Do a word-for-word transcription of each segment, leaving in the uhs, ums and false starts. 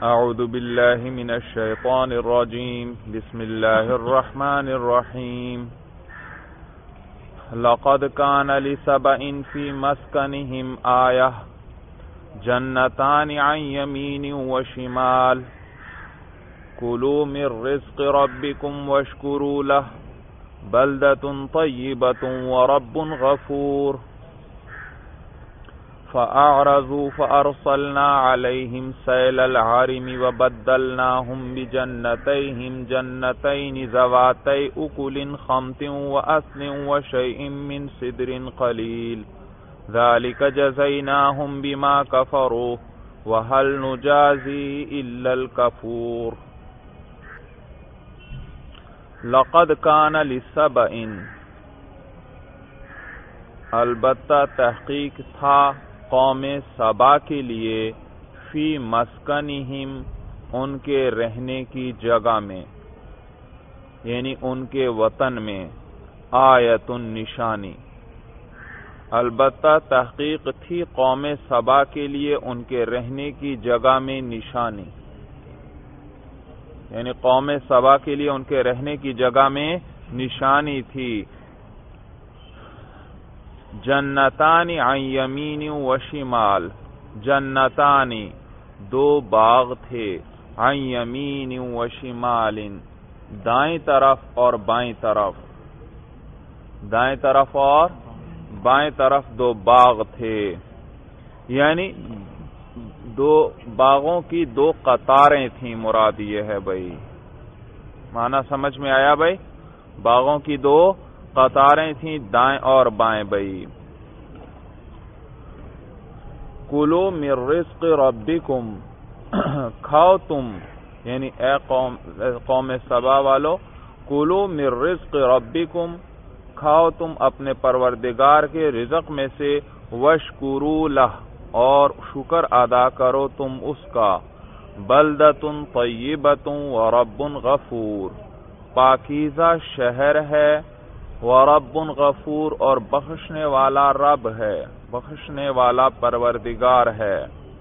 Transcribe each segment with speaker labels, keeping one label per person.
Speaker 1: اعوذ باللہ من الشیطان الرجیم بسم اللہ الرحمن الرحیم لقد کان لسبأ فی مسکنہم آیہ جنتان عن یمین وشمال کلوا من رزق ربکم واشکروا لہ بلدۃ طیبۃ ورب غفور فأعرضوا فأرسلنا عليهم سيل العرم وبدلناهم بجنتيهم جنتين ذواتي أكل خمط وأثل وشيء من سدر قليل ذلك جزيناهم بما كفروا وهل نجازي إلا الكفور لقد كان لسبأ البتہ تحقیق تھا قوم سبا کے لیے فی مسکنہم ان کے رہنے کی جگہ میں یعنی ان کے وطن میں آیت نشانی البتہ تحقیق تھی قوم سبا کے لیے ان کے رہنے کی جگہ میں نشانی یعنی قوم سبا کے لیے ان کے رہنے کی جگہ میں نشانی تھی جنتانی عن یمین و شمال جنتانی دو باغ تھے عن یمین و شمال دائیں طرف اور بائیں طرف دائیں طرف اور بائیں طرف دو باغ تھے یعنی دو باغوں کی دو قطاریں تھیں مراد یہ ہے بھائی معنی سمجھ میں آیا بھائی باغوں کی دو قطاریں تھیں دائیں اور بائیں بھائی کلو من رزق ربکم کھاؤ تم یعنی اے قوم قوم سبا والو کلو من رزق ربکم کھاؤ تم اپنے پروردگار کے رزق میں سے واشکروا لہ اور شکر ادا کرو تم اس کا بلدۃ طیبۃ ورب غفور پاکیزہ شہر ہے ورب غفور اور بخشنے والا رب ہے بخشنے والا پروردگار ہے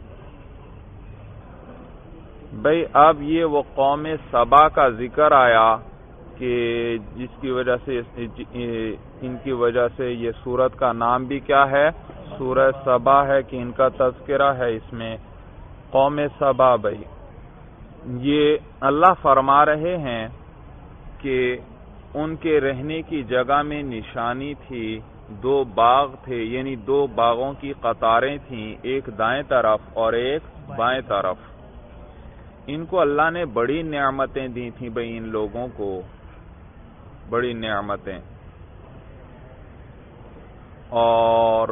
Speaker 1: بھئی اب یہ وہ قوم سبا کا ذکر آیا کہ جس کی وجہ سے ان کی وجہ سے یہ سورت کا نام بھی کیا ہے سورہ سبا ہے کہ ان کا تذکرہ ہے اس میں قوم سبا بھئی یہ اللہ فرما رہے ہیں کہ ان کے رہنے کی جگہ میں نشانی تھی دو باغ تھے یعنی دو باغوں کی قطاریں تھیں ایک دائیں طرف اور ایک بائیں طرف ان کو اللہ نے بڑی نعمتیں دی تھیں بھئی ان لوگوں کو بڑی نعمتیں اور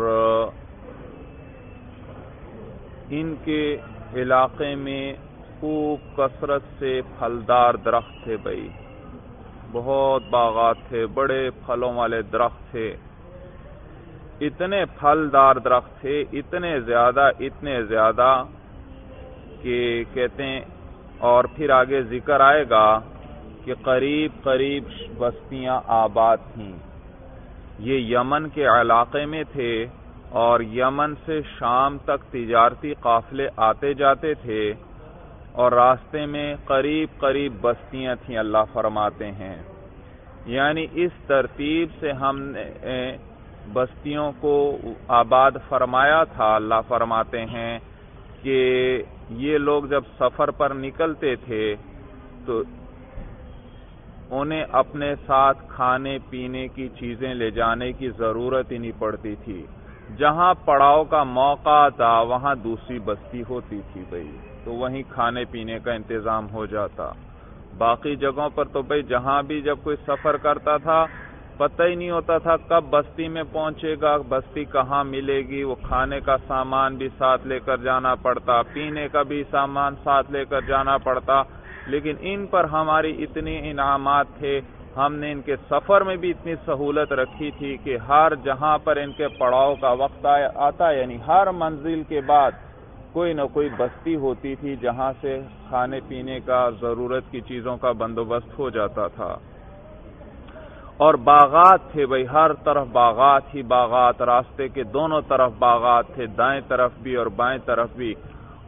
Speaker 1: ان کے علاقے میں خوب کثرت سے پھلدار درخت تھے بھئی بہت باغات تھے بڑے پھلوں والے درخت تھے اتنے پھلدار درخت تھے اتنے زیادہ اتنے زیادہ کہ کہتے ہیں اور پھر آگے ذکر آئے گا کہ قریب قریب بستیاں آباد تھیں یہ یمن کے علاقے میں تھے اور یمن سے شام تک تجارتی قافلے آتے جاتے تھے اور راستے میں قریب قریب بستیاں تھیں اللہ فرماتے ہیں یعنی اس ترتیب سے ہم نے بستیوں کو آباد فرمایا تھا اللہ فرماتے ہیں کہ یہ لوگ جب سفر پر نکلتے تھے تو انہیں اپنے ساتھ کھانے پینے کی چیزیں لے جانے کی ضرورت ہی نہیں پڑتی تھی جہاں پڑاؤ کا موقع تھا وہاں دوسری بستی ہوتی تھی بھائی تو وہیں کھانے پینے کا انتظام ہو جاتا باقی جگہوں پر تو بھئی جہاں بھی جب کوئی سفر کرتا تھا پتہ ہی نہیں ہوتا تھا کب بستی میں پہنچے گا بستی کہاں ملے گی وہ کھانے کا سامان بھی ساتھ لے کر جانا پڑتا پینے کا بھی سامان ساتھ لے کر جانا پڑتا لیکن ان پر ہماری اتنی انعامات تھے ہم نے ان کے سفر میں بھی اتنی سہولت رکھی تھی کہ ہر جہاں پر ان کے پڑاؤ کا وقت آتا یعنی ہر منزل کے بعد کوئی نہ کوئی بستی ہوتی تھی جہاں سے کھانے پینے کا ضرورت کی چیزوں کا بندوبست ہو جاتا تھا اور باغات تھے بھئی ہر طرف باغات ہی باغات راستے کے دونوں طرف باغات تھے دائیں طرف بھی اور بائیں طرف بھی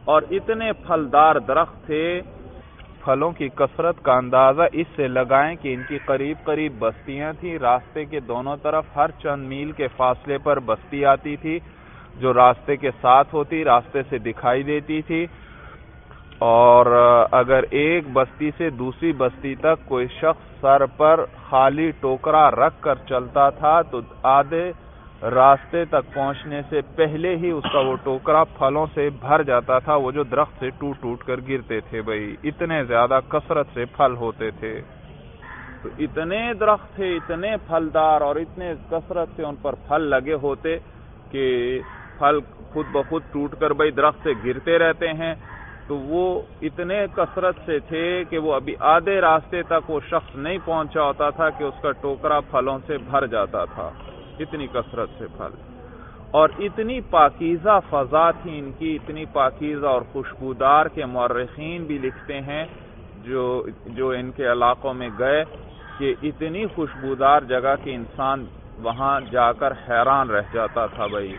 Speaker 1: اور اتنے پھلدار درخت تھے. پھلوں کی کثرت کا اندازہ اس سے لگائیں کہ ان کی قریب قریب بستیاں تھیں. راستے کے دونوں طرف ہر چند میل کے فاصلے پر بستی آتی تھی جو راستے کے ساتھ ہوتی، راستے سے دکھائی دیتی تھی. اور اگر ایک بستی سے دوسری بستی تک کوئی شخص سر پر خالی ٹوکرا رکھ کر چلتا تھا تو آدھے راستے تک پہنچنے سے پہلے ہی اس کا وہ ٹوکرا پھلوں سے بھر جاتا تھا، وہ جو درخت سے ٹوٹ ٹوٹ کر گرتے تھے. بھائی اتنے زیادہ کثرت سے پھل ہوتے تھے. تو اتنے درخت تھے، اتنے پھلدار اور اتنے کثرت سے ان پر پھل لگے ہوتے کہ پھل خود بخود ٹوٹ کر بھائی درخت سے گرتے رہتے ہیں. تو وہ اتنے کثرت سے تھے کہ وہ ابھی آدھے راستے تک وہ شخص نہیں پہنچا ہوتا تھا کہ اس کا ٹوکرا پھلوں سے بھر جاتا تھا. اتنی کثرت سے پھل اور اتنی پاکیزہ فضا تھی ان کی، اتنی پاکیزہ اور خوشبودار کے مورخین بھی لکھتے ہیں جو جو ان کے علاقوں میں گئے کہ اتنی خوشبودار جگہ کہ انسان وہاں جا کر حیران رہ جاتا تھا. بھائی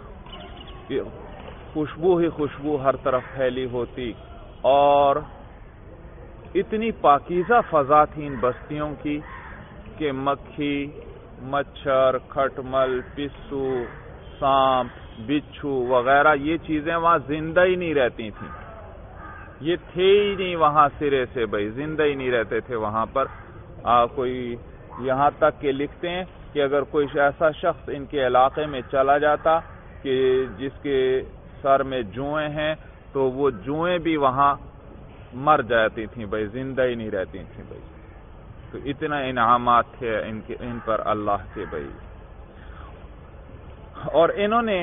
Speaker 1: خوشبو ہی خوشبو ہر طرف پھیلی ہوتی اور اتنی پاکیزہ فضا تھی ان بستیوں کی کہ مکھی، مچھر، کھٹمل، پسو، سانپ، بچھو وغیرہ یہ چیزیں وہاں زندہ ہی نہیں رہتی تھیں. یہ تھے ہی نہیں وہاں سرے سے، بھائی زندہ ہی نہیں رہتے تھے وہاں پر. آ, کوئی یہاں تک کہ لکھتے ہیں کہ اگر کوئی ایسا شخص ان کے علاقے میں چلا جاتا کہ جس کے سر میں جوئیں ہیں تو وہ جوئیں بھی وہاں مر جاتی تھیں، بھائی زندہ ہی نہیں رہتی تھیں. بھائی تو اتنا انعامات تھے ان کے ان پر اللہ کے. بھائی اور انہوں نے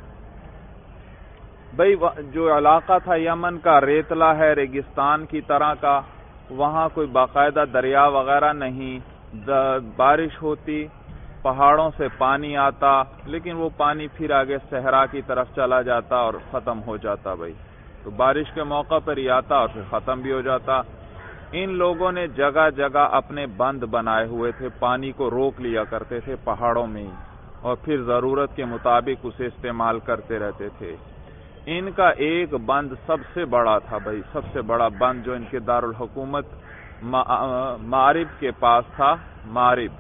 Speaker 1: بھائی جو علاقہ تھا یمن کا ریتلا ہے، ریگستان کی طرح کا، وہاں کوئی باقاعدہ دریا وغیرہ نہیں. بارش ہوتی، پہاڑوں سے پانی آتا، لیکن وہ پانی پھر آگے صحرا کی طرف چلا جاتا اور ختم ہو جاتا. بھائی تو بارش کے موقع پر ہی آتا اور پھر ختم بھی ہو جاتا. ان لوگوں نے جگہ جگہ اپنے بند بنائے ہوئے تھے، پانی کو روک لیا کرتے تھے پہاڑوں میں ہی اور پھر ضرورت کے مطابق اسے استعمال کرتے رہتے تھے. ان کا ایک بند سب سے بڑا تھا. بھائی سب سے بڑا بند جو ان کے دارالحکومت مارب کے پاس تھا، مارب،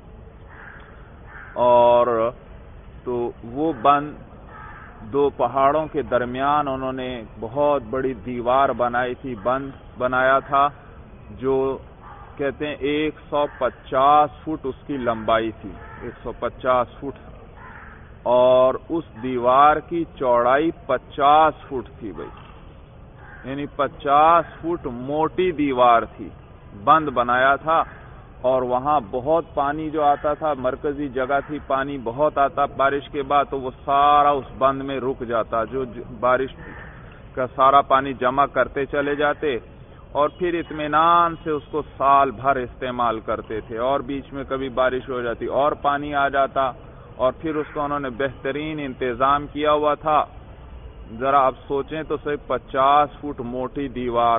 Speaker 1: اور تو وہ بند دو پہاڑوں کے درمیان انہوں نے بہت بڑی دیوار بنائی تھی، بند بنایا تھا جو کہتے ہیں ایک سو پچاس فٹ اس کی لمبائی تھی، ایک سو پچاس فٹ، اور اس دیوار کی چوڑائی پچاس فٹ تھی. بھائی یعنی پچاس فٹ موٹی دیوار تھی، بند بنایا تھا. اور وہاں بہت پانی جو آتا تھا، مرکزی جگہ تھی، پانی بہت آتا بارش کے بعد تو وہ سارا اس بند میں رک جاتا، جو بارش کا سارا پانی جمع کرتے چلے جاتے اور پھر اطمینان سے اس کو سال بھر استعمال کرتے تھے. اور بیچ میں کبھی بارش ہو جاتی اور پانی آ جاتا اور پھر اس کو انہوں نے بہترین انتظام کیا ہوا تھا. ذرا آپ سوچیں تو صرف پچاس فٹ موٹی دیوار،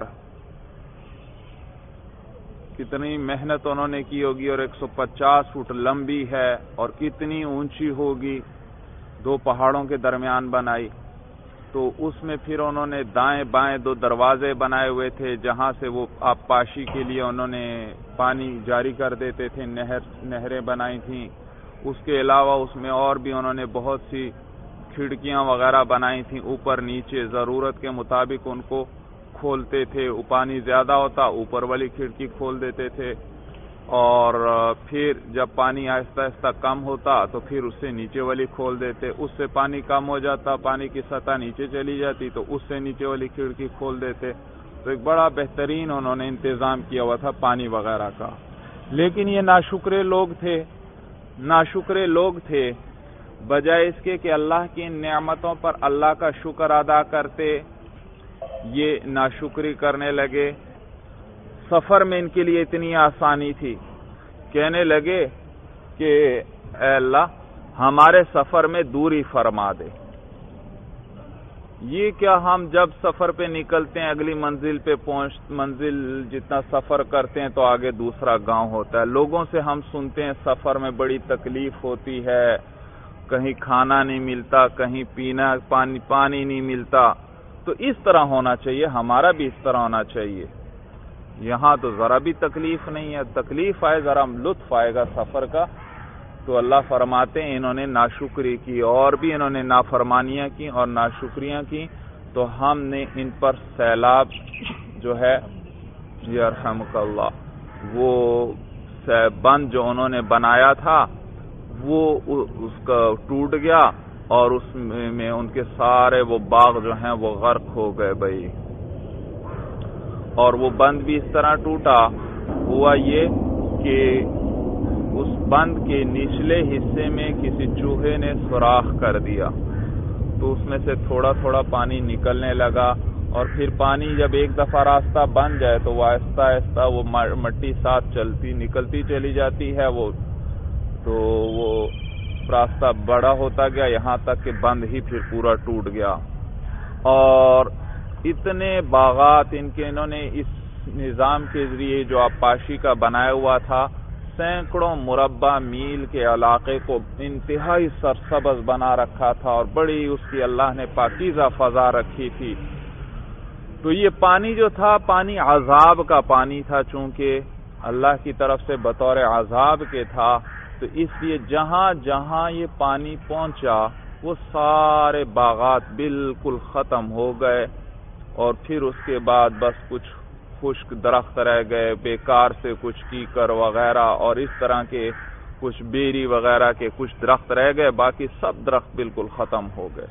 Speaker 1: کتنی محنت انہوں نے کی ہوگی، اور ایک سو پچاس فٹ لمبی ہے اور کتنی اونچی ہوگی، دو پہاڑوں کے درمیان بنائی. تو اس میں پھر انہوں نے دائیں بائیں دو دروازے بنائے ہوئے تھے جہاں سے وہ آبپاشی کے لیے انہوں نے پانی جاری کر دیتے تھے، نہر نہریں بنائی تھیں. اس کے علاوہ اس میں اور بھی انہوں نے بہت سی کھڑکیاں وغیرہ بنائی تھیں، اوپر نیچے ضرورت کے مطابق ان کو کھولتے تھے. پانی زیادہ ہوتا اوپر والی کھڑکی کھول دیتے تھے اور پھر جب پانی آہستہ آہستہ کم ہوتا تو پھر اس سے نیچے والی کھول دیتے. اس سے پانی کم ہو جاتا، پانی کی سطح نیچے چلی جاتی تو اس سے نیچے والی کھڑکی کھول دیتے. تو ایک بڑا بہترین انہوں نے انتظام کیا ہوا تھا پانی وغیرہ کا. لیکن یہ ناشکرے لوگ تھے، ناشکرے لوگ تھے بجائے اس کے کہ اللہ کی ان نعمتوں پر اللہ کا شکر ادا کرتے، یہ ناشکری کرنے لگے. سفر میں ان کے لیے اتنی آسانی تھی، کہنے لگے کہ اے اللہ ہمارے سفر میں دوری فرما دے. یہ کیا، ہم جب سفر پہ نکلتے ہیں اگلی منزل پہ پہنچ منزل جتنا سفر کرتے ہیں تو آگے دوسرا گاؤں ہوتا ہے. لوگوں سے ہم سنتے ہیں سفر میں بڑی تکلیف ہوتی ہے، کہیں کھانا نہیں ملتا، کہیں پینا پانی پانی نہیں ملتا. تو اس طرح ہونا چاہیے، ہمارا بھی اس طرح ہونا چاہیے. یہاں تو ذرا بھی تکلیف نہیں ہے، تکلیف آئے ذرا لطف آئے گا سفر کا. تو اللہ فرماتے ہیں انہوں نے ناشکری کی اور بھی انہوں نے نافرمانیاں کی اور ناشکریاں کی، تو ہم نے ان پر سیلاب جو ہے یرحمک اللہ وہ بند جو انہوں نے بنایا تھا وہ اس کا ٹوٹ گیا اور اس میں ان کے سارے وہ باغ جو ہیں وہ غرق ہو گئے بھائی. اور وہ بند بھی اس طرح ٹوٹا، ہوا یہ کہ اس بند کے نچلے حصے میں کسی چوہے نے سوراخ کر دیا، تو اس میں سے تھوڑا تھوڑا پانی نکلنے لگا. اور پھر پانی جب ایک دفعہ راستہ بن جائے تو وہ آہستہ آہستہ وہ مٹی ساتھ چلتی نکلتی چلی جاتی ہے، وہ تو وہ راستہ بڑا ہوتا گیا یہاں تک کہ بند ہی پھر پورا ٹوٹ گیا. اور اتنے باغات ان کے انہوں نے اس نظام کے ذریعے جو آبپاشی کا بنایا ہوا تھا، سینکڑوں مربع میل کے علاقے کو انتہائی سرسبز بنا رکھا تھا اور بڑی اس کی اللہ نے پاکیزہ فضا رکھی تھی. تو یہ پانی جو تھا پانی عذاب کا پانی تھا، چونکہ اللہ کی طرف سے بطور عذاب کے تھا، تو اس لیے جہاں جہاں یہ پانی پہنچا وہ سارے باغات بالکل ختم ہو گئے. اور پھر اس کے بعد بس کچھ خشک درخت رہ گئے، بیکار سے کچھ کیکر وغیرہ اور اس طرح کے کچھ بیری وغیرہ کے کچھ درخت رہ گئے، باقی سب درخت بالکل ختم ہو گئے.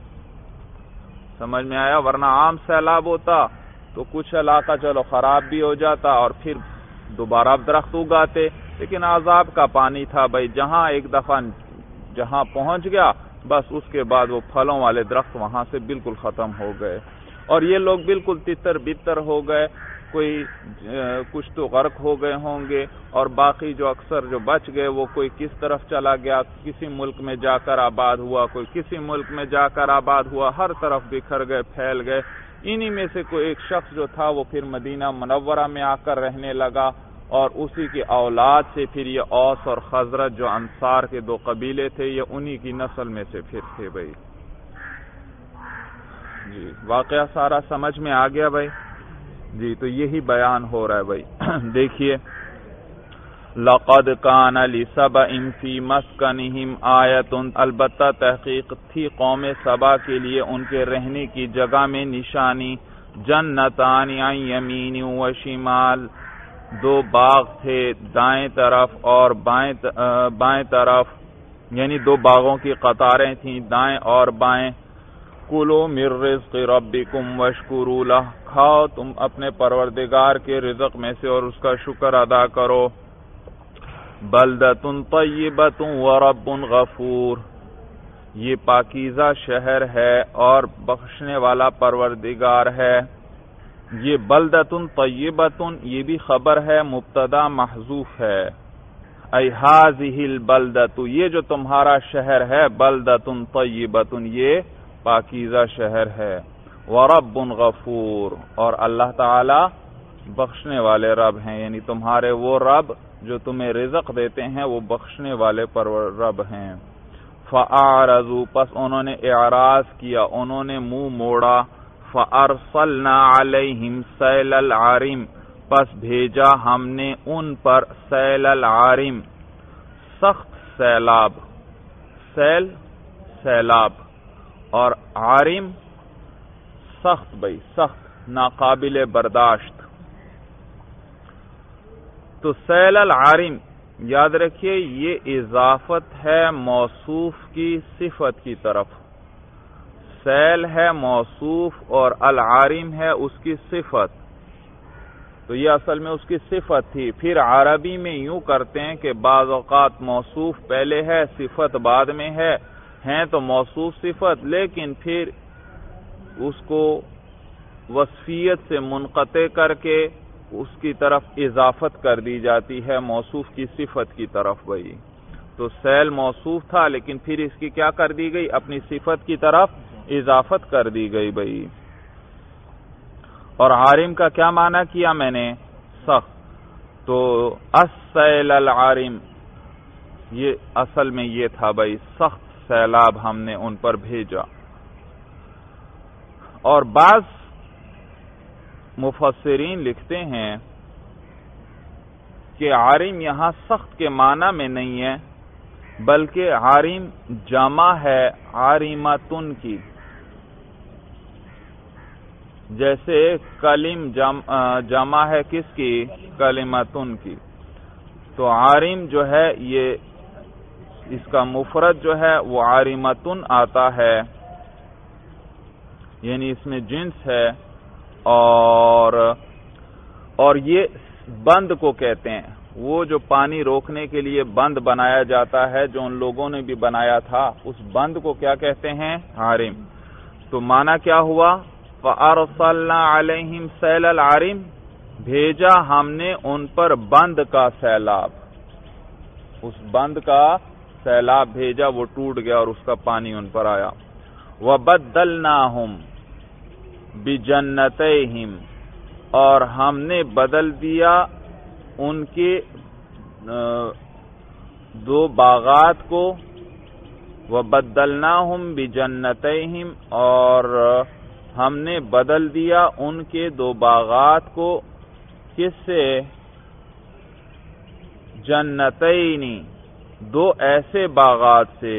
Speaker 1: سمجھ میں آیا؟ ورنہ عام سیلاب ہوتا تو کچھ علاقہ چلو خراب بھی ہو جاتا اور پھر دوبارہ درخت اگاتے، لیکن عذاب کا پانی تھا بھائی، جہاں ایک دفعہ جہاں پہنچ گیا بس اس کے بعد وہ پھلوں والے درخت وہاں سے بالکل ختم ہو گئے. اور یہ لوگ بالکل تتر بتر ہو گئے، کوئی کچھ تو غرق ہو گئے ہوں گے اور باقی جو اکثر جو بچ گئے وہ کوئی کس طرف چلا گیا، کسی ملک میں جا کر آباد ہوا، کوئی کسی ملک میں جا کر آباد ہوا، ہر طرف بکھر گئے، پھیل گئے. انہی میں سے کوئی ایک شخص جو تھا وہ پھر مدینہ منورہ میں آ کر رہنے لگا، اور اسی کی اولاد سے پھر یہ اوس اور خزرج جو انصار کے دو قبیلے تھے یہ انہی کی نسل میں سے پھر تھے بھائی. جی واقعہ سارا سمجھ میں آ گیا بھائی. جی تو یہی بیان ہو رہا ہے بھائی. دیکھیے لقد کان لسبأ فی مسکنہم آیۃ، البتہ تحقیق تھی قوم سبا کے لیے ان کے رہنے کی جگہ میں نشانی. جنتان عن یمین و شمال، دو باغ تھے دائیں طرف اور بائیں بائیں طرف، یعنی دو باغوں کی قطاریں تھیں دائیں اور بائیں. کلوا من رزق ربکم واشکروا لہ، کھاؤ تم اپنے پروردگار کے رزق میں سے اور اس کا شکر ادا کرو. بلدۃ طیبۃ ورب غفور، یہ پاکیزہ شہر ہے اور بخشنے والا پروردگار ہے. یہ بلدۃ طیبۃ یہ بھی خبر ہے، مبتدا محذوف ہے. ای ہذہ البلدۃ، یہ جو تمہارا شہر ہے، بلدۃ طیبۃ یہ پاکیزہ شہر ہے. ورب غفور، اور اللہ تعالی بخشنے والے رب ہیں، یعنی تمہارے وہ رب جو تمہیں رزق دیتے ہیں وہ بخشنے والے پر رب ہیں. فاعرضوا، پس انہوں نے اعراض کیا، انہوں نے منہ موڑا. فارسلنا علیہم سیل العارم، پس بھیجا ہم نے ان پر سیل العارم، سخت سیلاب. سیل سیلاب اور عارم سخت بھائی، سخت ناقابل برداشت. تو سیل العارم یاد رکھیے یہ اضافت ہے موصوف کی صفت کی طرف. سیل ہے موصوف اور العارم ہے اس کی صفت، تو یہ اصل میں اس کی صفت تھی. پھر عربی میں یوں کرتے ہیں کہ بعض اوقات موصوف پہلے ہے صفت بعد میں ہے، ہیں تو موصوف صفت لیکن پھر اس کو وصفیت سے منقطع کر کے اس کی طرف اضافت کر دی جاتی ہے موصوف کی صفت کی طرف بھائی. تو سیل موصوف تھا لیکن پھر اس کی کیا کر دی گئی، اپنی صفت کی طرف اضافت کر دی گئی بھائی. اور عارم کا کیا معنی کیا میں نے، سخت. تو السیل العارم یہ اصل میں یہ تھا بھائی، سخت سیلاب ہم نے ان پر بھیجا. اور بعض مفسرین لکھتے ہیں کہ عارم یہاں سخت کے معنی میں نہیں ہے، بلکہ عارم جمع ہے عارمتن کی، جیسے کلم جمع ہے کس کی؟ کلمتن کی۔ تو عارم جو ہے یہ اس کا مفرد جو ہے وہ عارمتن آتا ہے، یعنی اس میں جنس ہے، اور اور یہ بند کو کہتے ہیں، وہ جو پانی روکنے کے لیے بند بنایا جاتا ہے جو ان لوگوں نے بھی بنایا تھا، اس بند کو کیا کہتے ہیں؟ عارم۔ تو معنی کیا ہوا؟ فَأَرْسَلْنَا عَلَيْهِمْ سَيْلَ الْعَارِمِ، بھیجا ہم نے ان پر بند کا سیلاب، اس بند کا سیلاب بھیجا، وہ ٹوٹ گیا اور اس کا پانی ان پر آیا۔ وَبَدَّلْنَاهُمْ بِجَنَّتَيْهِمْ، اور ہم نے بدل دیا ان کے دو باغات کو، وَبَدَّلْنَاهُمْ بِجَنَّتَيْهِمْ، اور ہم نے بدل دیا ان کے دو باغات کو، کس سے؟ جنتینی، دو ایسے باغات سے،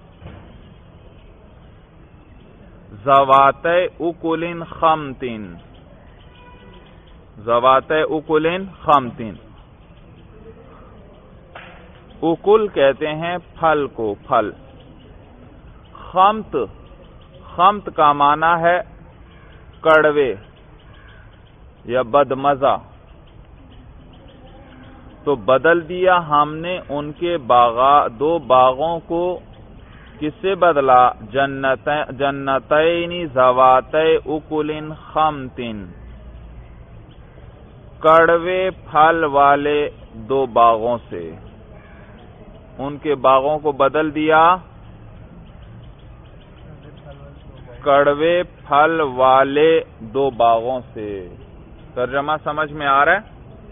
Speaker 1: ذواتِ اکل خمط، ذواتِ اکل خمط۔ اکل کہتے ہیں پھل کو، پھل۔ خمط، خمط کا معنی ہے کڑوے یا بدمزہ۔ تو بدل دیا ہم نے ان کے باغا دو باغوں کو، کس سے بدلا؟ جنت جنتین ذواتِ اکل خمط، کڑوے پھل والے دو باغوں سے، ان کے باغوں کو بدل دیا کڑوے پھل والے دو باغوں سے۔ ترجمہ سمجھ میں آ رہا ہے؟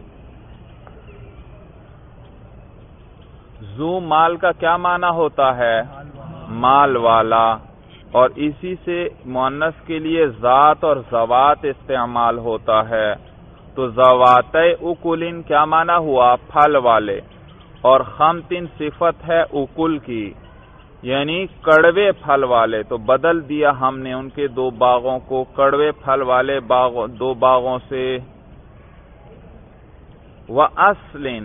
Speaker 1: ذو مال کا کیا معنی ہوتا ہے؟ مال والا، اور اسی سے مؤنث کے لیے ذات اور ذوات استعمال ہوتا ہے۔ تو ذواتِ اکل کیا معنی ہوا؟ پھل والے، اور خمط صفت ہے اکل کی، یعنی کڑوے پھل والے۔ تو بدل دیا ہم نے ان کے دو باغوں کو کڑوے پھل والے باغوں دو باغوں سے۔ وَأَصْلٍ،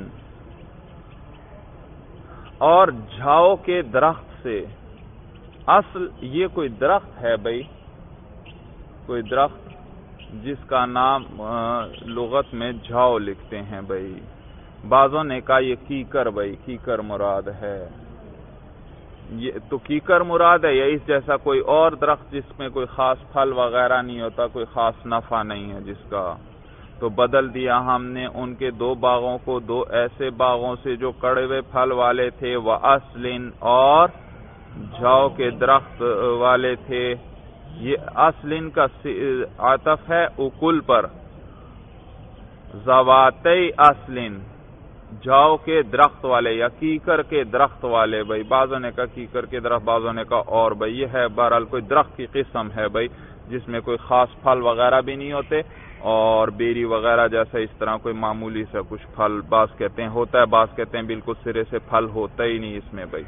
Speaker 1: اور جھاؤ کے درخت سے۔ اصل یہ کوئی درخت ہے بھائی، کوئی درخت جس کا نام لغت میں جھاؤ لکھتے ہیں بھائی۔ بعضوں نے کہا یہ کیکر بھائی، کیکر مراد ہے، یہ تو کیکر مراد ہے، یا اس جیسا کوئی اور درخت جس میں کوئی خاص پھل وغیرہ نہیں ہوتا، کوئی خاص نفع نہیں ہے جس کا۔ تو بدل دیا ہم نے ان کے دو باغوں کو دو ایسے باغوں سے جو کڑوے پھل والے تھے، وَأَصْلٍ، اور جھاؤ کے درخت والے تھے۔ یہ اصلن کا عطف ہے اکل پر، ذواتِ اصلن، جھاؤ کے درخت والے یا کیکر کے درخت والے بھائی۔ بعضوں نے کہا کیکر کے درخت، بعضوں نے کہا اور بھائی، یہ ہے بہرحال کوئی درخت کی قسم ہے بھائی، جس میں کوئی خاص پھل وغیرہ بھی نہیں ہوتے، اور بیری وغیرہ جیسا اس طرح کوئی معمولی سا کچھ پھل، بعض کہتے ہیں ہوتا ہے، بعض کہتے ہیں بالکل سرے سے پھل ہوتا ہی نہیں اس میں بھائی۔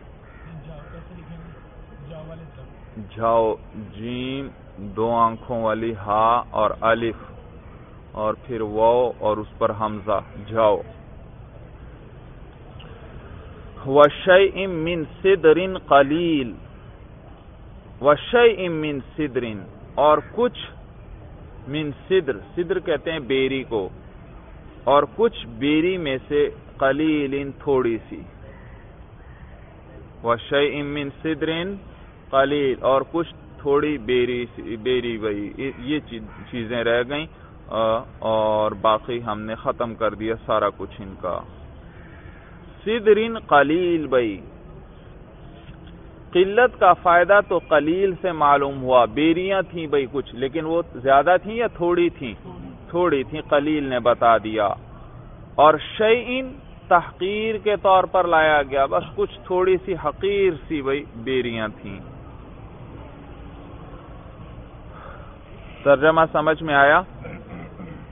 Speaker 1: جھاؤ، جیم دو آنکھوں والی ہا اور الف، اور پھر واو اور اس پر حمزہ، جھاؤ۔ وَشَيْءٍ مِّن سِدْرٍ قَلِيلٍ، وَشَيْءٍ مِّن سِدْرٍ، اور کچھ من سدر، سدر کہتے ہیں بیری کو، اور کچھ بیری میں سے، قلیل تھوڑی سی، وَشَيْءٍ مِّن سِدْرٍ قلیل، اور کچھ تھوڑی بیری بیری وہی، یہ چیزیں رہ گئیں اور باقی ہم نے ختم کر دیا سارا کچھ ان کا۔ سدرن قلیل بھائی، قلت کا فائدہ تو قلیل سے معلوم ہوا، بیریاں تھیں بھائی کچھ، لیکن وہ زیادہ تھیں یا تھوڑی تھیں؟ تھوڑی تھیں، قلیل نے بتا دیا۔ اور شیئن تحقیر کے طور پر لایا گیا، بس کچھ تھوڑی سی حقیر سی بھائی بیریاں تھیں۔ ترجمہ سمجھ میں آیا؟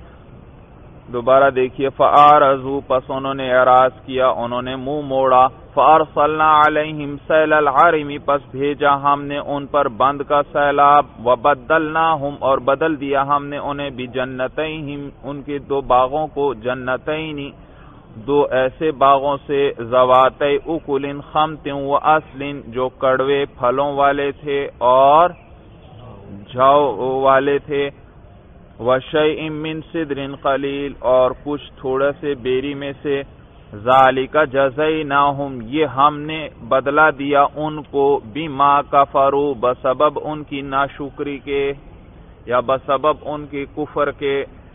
Speaker 1: دوبارہ دیکھیے فَأَعْرَضُوا پس انہوں نے اعراض کیا، انہوں نے منہ موڑا، فَأَرْسَلْنَا عَلَيْهِمْ سَيْلَ الْعَرِمِ پس بھیجا ہم نے ان پر بند کا سیلاب، وَبَدَّلْنَاهُمْ اور بدل دیا ہم نے انہیں بِجَنَّتَيْهِمْ ان کے دو باغوں کو، جنتین دو ایسے باغوں سے، ذواتِ اکل خمط وَأَصْلٍ جو کڑوے پھلوں والے تھے اور جھاؤ والے تھے، وَشَيْءٍ مِّن صِدْرٍ قَلِيلٍ اور کچھ تھوڑے سے بیری میں سے، ذَلِكَ جَزَيْنَاهُمْ یہ ہم نے بدلہ دیا ان کو، بِمَا كَفَرُوا بسبب ان کی ناشکری کے یا بسبب ان کی کفر کے،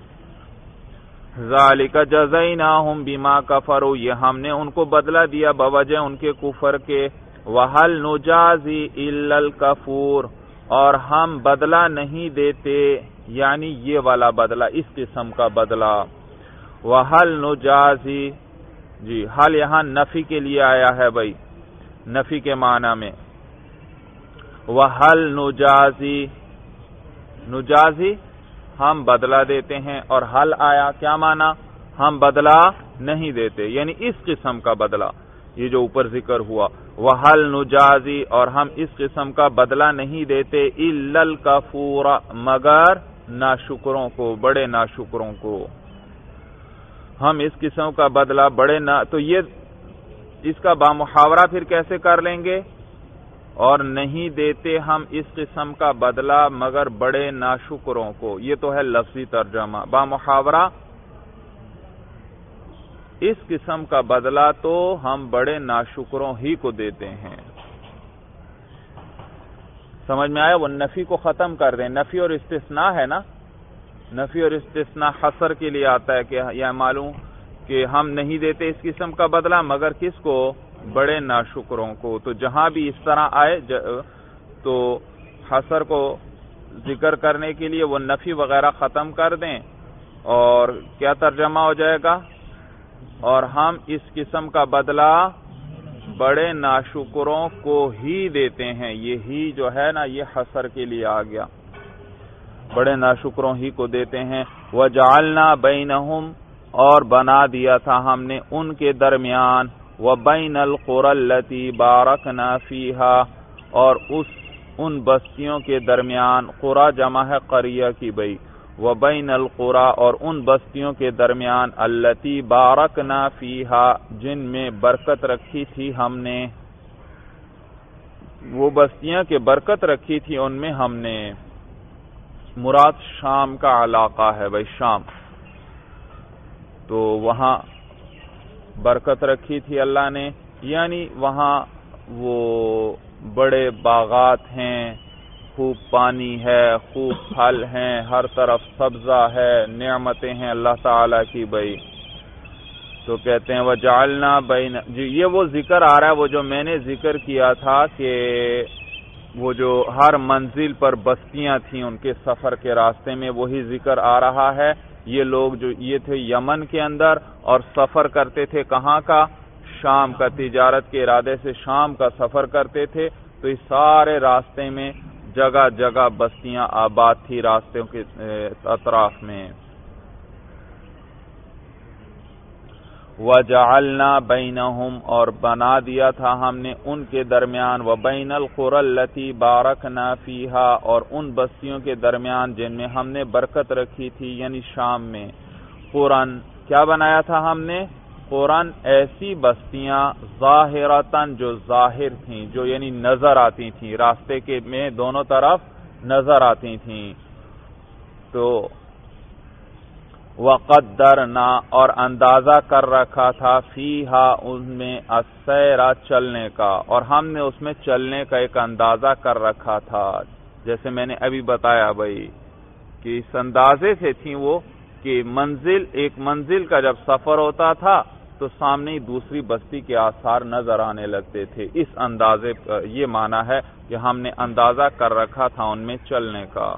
Speaker 1: ذَلِكَ جَزَيْنَاهُمْ بِمَا كَفَرُوا یہ ہم نے ان کو بدلہ دیا بوجہ ان کے کفر کے، وَهَلْ نُجَازِي إِلَّا الْكَفُورَ اور ہم بدلہ نہیں دیتے، یعنی یہ والا بدلہ، اس قسم کا بدلہ، وَهَلْ نُجَازِي جی حل یہاں نفی کے لیے آیا ہے بھائی، نفی کے معنی میں، وَهَلْ نُجَازِي نُجَازِي ہم بدلہ دیتے ہیں، اور حل آیا کیا معنی؟ ہم بدلہ نہیں دیتے، یعنی اس قسم کا بدلہ، یہ جو اوپر ذکر ہوا، وَهَلْ نُجَازِي اور ہم اس قسم کا بدلہ نہیں دیتے، إِلَّا الْكَفُورَ مگر ناشکروں کو، بڑے ناشکروں کو، ہم اس قسم کا بدلہ بڑے نا تو یہ اس کا بامحاورہ پھر کیسے کر لیں گے؟ اور نہیں دیتے ہم اس قسم کا بدلہ مگر بڑے ناشکروں کو، یہ تو ہے لفظی ترجمہ، بامحاورہ اس قسم کا بدلہ تو ہم بڑے ناشکروں ہی کو دیتے ہیں۔ سمجھ میں آیا؟ وہ نفی کو ختم کر دیں، نفی اور استثناء ہے نا، نفی اور استثناء حصر کے لیے آتا ہے کہ یہ معلوم کہ ہم نہیں دیتے اس قسم کا بدلہ مگر کس کو؟ بڑے ناشکروں کو، تو جہاں بھی اس طرح آئے تو حصر کو ذکر کرنے کے لیے وہ نفی وغیرہ ختم کر دیں، اور کیا ترجمہ ہو جائے گا؟ اور ہم اس قسم کا بدلہ بڑے ناشکروں کو ہی دیتے ہیں، یہ ہی جو ہے نا یہ حصر کے لیے آ گیا، بڑے ناشکروں ہی کو دیتے ہیں۔ وَجَعَلْنَا بَيْنَهُمْ اور بنا دیا تھا ہم نے ان کے درمیان، وَبَيْنَ الْقُرَى الَّتِي بَارَكْنَا فِيهَا اور اس ان بستیوں کے درمیان، قرى جمع ہے قریہ کی بھئی، وَبَيْنَ الْقُرَى اور ان بستیوں کے درمیان، الَّتِي بَارَكْنَا فِيهَا جن میں برکت رکھی تھی ہم نے، وہ بستیاں کے برکت رکھی تھی ان میں ہم نے، مراد شام کا علاقہ ہے بھائی، شام، تو وہاں برکت رکھی تھی اللہ نے، یعنی وہاں وہ بڑے باغات ہیں، خوب پانی ہے، خوب پھل ہیں، ہر طرف سبزہ ہے، نعمتیں ہیں اللہ تعالیٰ کی بھائی، تو کہتے ہیں وَجَعَلْنَا بَيْنَ جی یہ وہ ذکر آ رہا ہے وہ جو میں نے ذکر کیا تھا کہ وہ جو ہر منزل پر بستیاں تھیں ان کے سفر کے راستے میں، وہی ذکر آ رہا ہے۔ یہ لوگ جو یہ تھے یمن کے اندر اور سفر کرتے تھے کہاں کا؟ شام کا، تجارت کے ارادے سے شام کا سفر کرتے تھے، تو اس سارے راستے میں جگہ جگہ بستیاں آباد تھی راستوں کے اطراف میں۔ وَجَعَلْنَا بَيْنَهُمْ اور بنا دیا تھا ہم نے ان کے درمیان، وَبَيْنَ الْقُرَى الَّتِي بَارَكْنَا فِيهَا اور ان بستیوں کے درمیان جن میں ہم نے برکت رکھی تھی، یعنی شام میں، قرآن کیا بنایا تھا ہم نے؟ قرآن ایسی بستیاں ظاہرتاً جو ظاہر تھیں، جو یعنی نظر آتی تھیں، راستے کے میں دونوں طرف نظر آتی تھیں، تو وَقَدَّرْنَا اور اندازہ کر رکھا تھا فیہا ان میں السیرا چلنے کا، اور ہم نے اس میں چلنے کا ایک اندازہ کر رکھا تھا، جیسے میں نے ابھی بتایا بھائی کہ اس اندازے سے تھی وہ کہ منزل ایک منزل کا جب سفر ہوتا تھا تو سامنے ہی دوسری بستی کے آثار نظر آنے لگتے تھے، اس اندازے یہ معنی ہے کہ ہم نے اندازہ کر رکھا تھا ان میں چلنے کا۔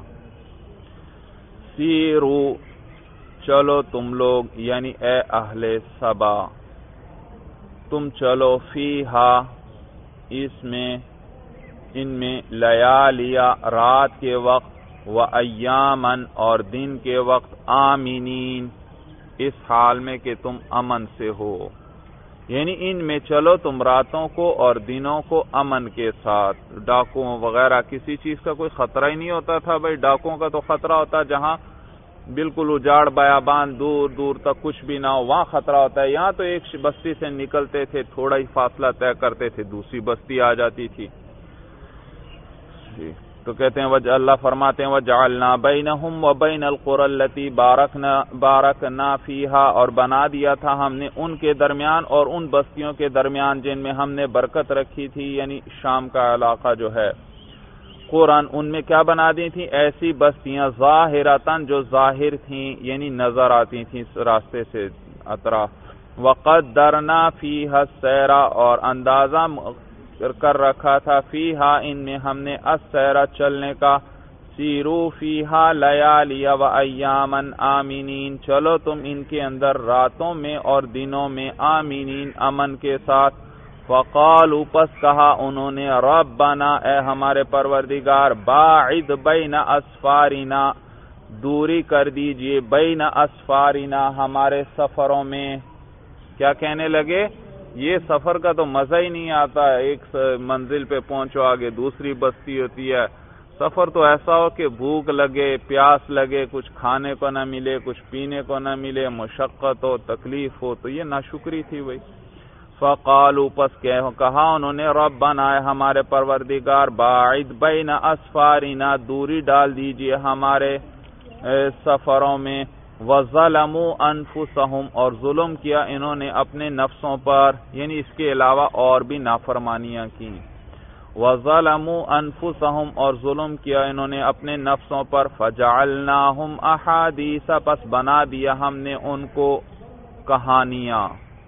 Speaker 1: سیرو چلو تم لوگ، یعنی اے اہل سبا تم چلو، فیہا اس میں ان میں، لیالیا رات کے وقت، و ایامن اور دن کے وقت، آمینین اس حال میں کہ تم امن سے ہو، یعنی ان میں چلو تم راتوں کو اور دنوں کو امن کے ساتھ، ڈاکوؤں وغیرہ کسی چیز کا کوئی خطرہ ہی نہیں ہوتا تھا بھائی، ڈاکوؤں کا تو خطرہ ہوتا جہاں بالکل اجاڑ بیابان دور دور تک کچھ بھی نہ ہو وہاں خطرہ ہوتا ہے، یہاں تو ایک بستی سے نکلتے تھے تھوڑا ہی فاصلہ طے کرتے تھے دوسری بستی آ جاتی تھی جی۔ تو کہتے ہیں وجہ اللہ فرماتے ہیں وَجَعَلْنَا بَيْنَهُمْ وَبَيْنَ الْقُرَى الَّتِي بَارَكْنَا بَارَكْنَا فِيهَا، اور بنا دیا تھا ہم نے ان کے درمیان اور ان بستیوں کے درمیان جن میں ہم نے برکت رکھی تھی، یعنی شام کا علاقہ جو ہے، قرآن ان میں کیا بنا دی تھی؟ ایسی بستیاں ظاہرتاً جو ظاہر تھیں، یعنی نظر آتی تھیں راستے سے اطراف، وَقَدَّرْنَا فِيهَا السَّيْرَ، اور اندازہ کر رکھا تھا فیہا ان میں ہم نے السیرہ چلنے کا، سیرو فیہا لیالی و ایامن آمینین، چلو تم ان کے اندر راتوں میں اور دنوں میں آمینین امن کے ساتھ، فقالوا پس کہا انہوں نے ربنا اے ہمارے پروردگار باعد بین اسفارنا دوری کر دیجئے بین اسفارنا ہمارے سفروں میں، کیا کہنے لگے؟ یہ سفر کا تو مزہ ہی نہیں آتا، ایک منزل پہ پہنچو آگے دوسری بستی ہوتی ہے، سفر تو ایسا ہو کہ بھوک لگے پیاس لگے کچھ کھانے کو نہ ملے کچھ پینے کو نہ ملے، مشقت ہو تکلیف ہو، تو یہ ناشکری تھی بھائی۔ فقالوا پس کہا انہوں نے ربنا اے ہمارے پروردگار باعد بین اسفارنا دوری ڈال دیجئے ہمارے سفروں میں، وَظَلَمُوا أَنفُسَهُمْ اور ظلم کیا انہوں نے اپنے نفسوں پر، یعنی اس کے علاوہ اور بھی نافرمانیاں کی، وَظَلَمُوا أَنفُسَهُمْ اور ظلم کیا انہوں نے اپنے نفسوں پر، فَجَعَلْنَاهُمْ أَحَادِيثَ پس بنا دیا ہم نے ان کو کہانیاں،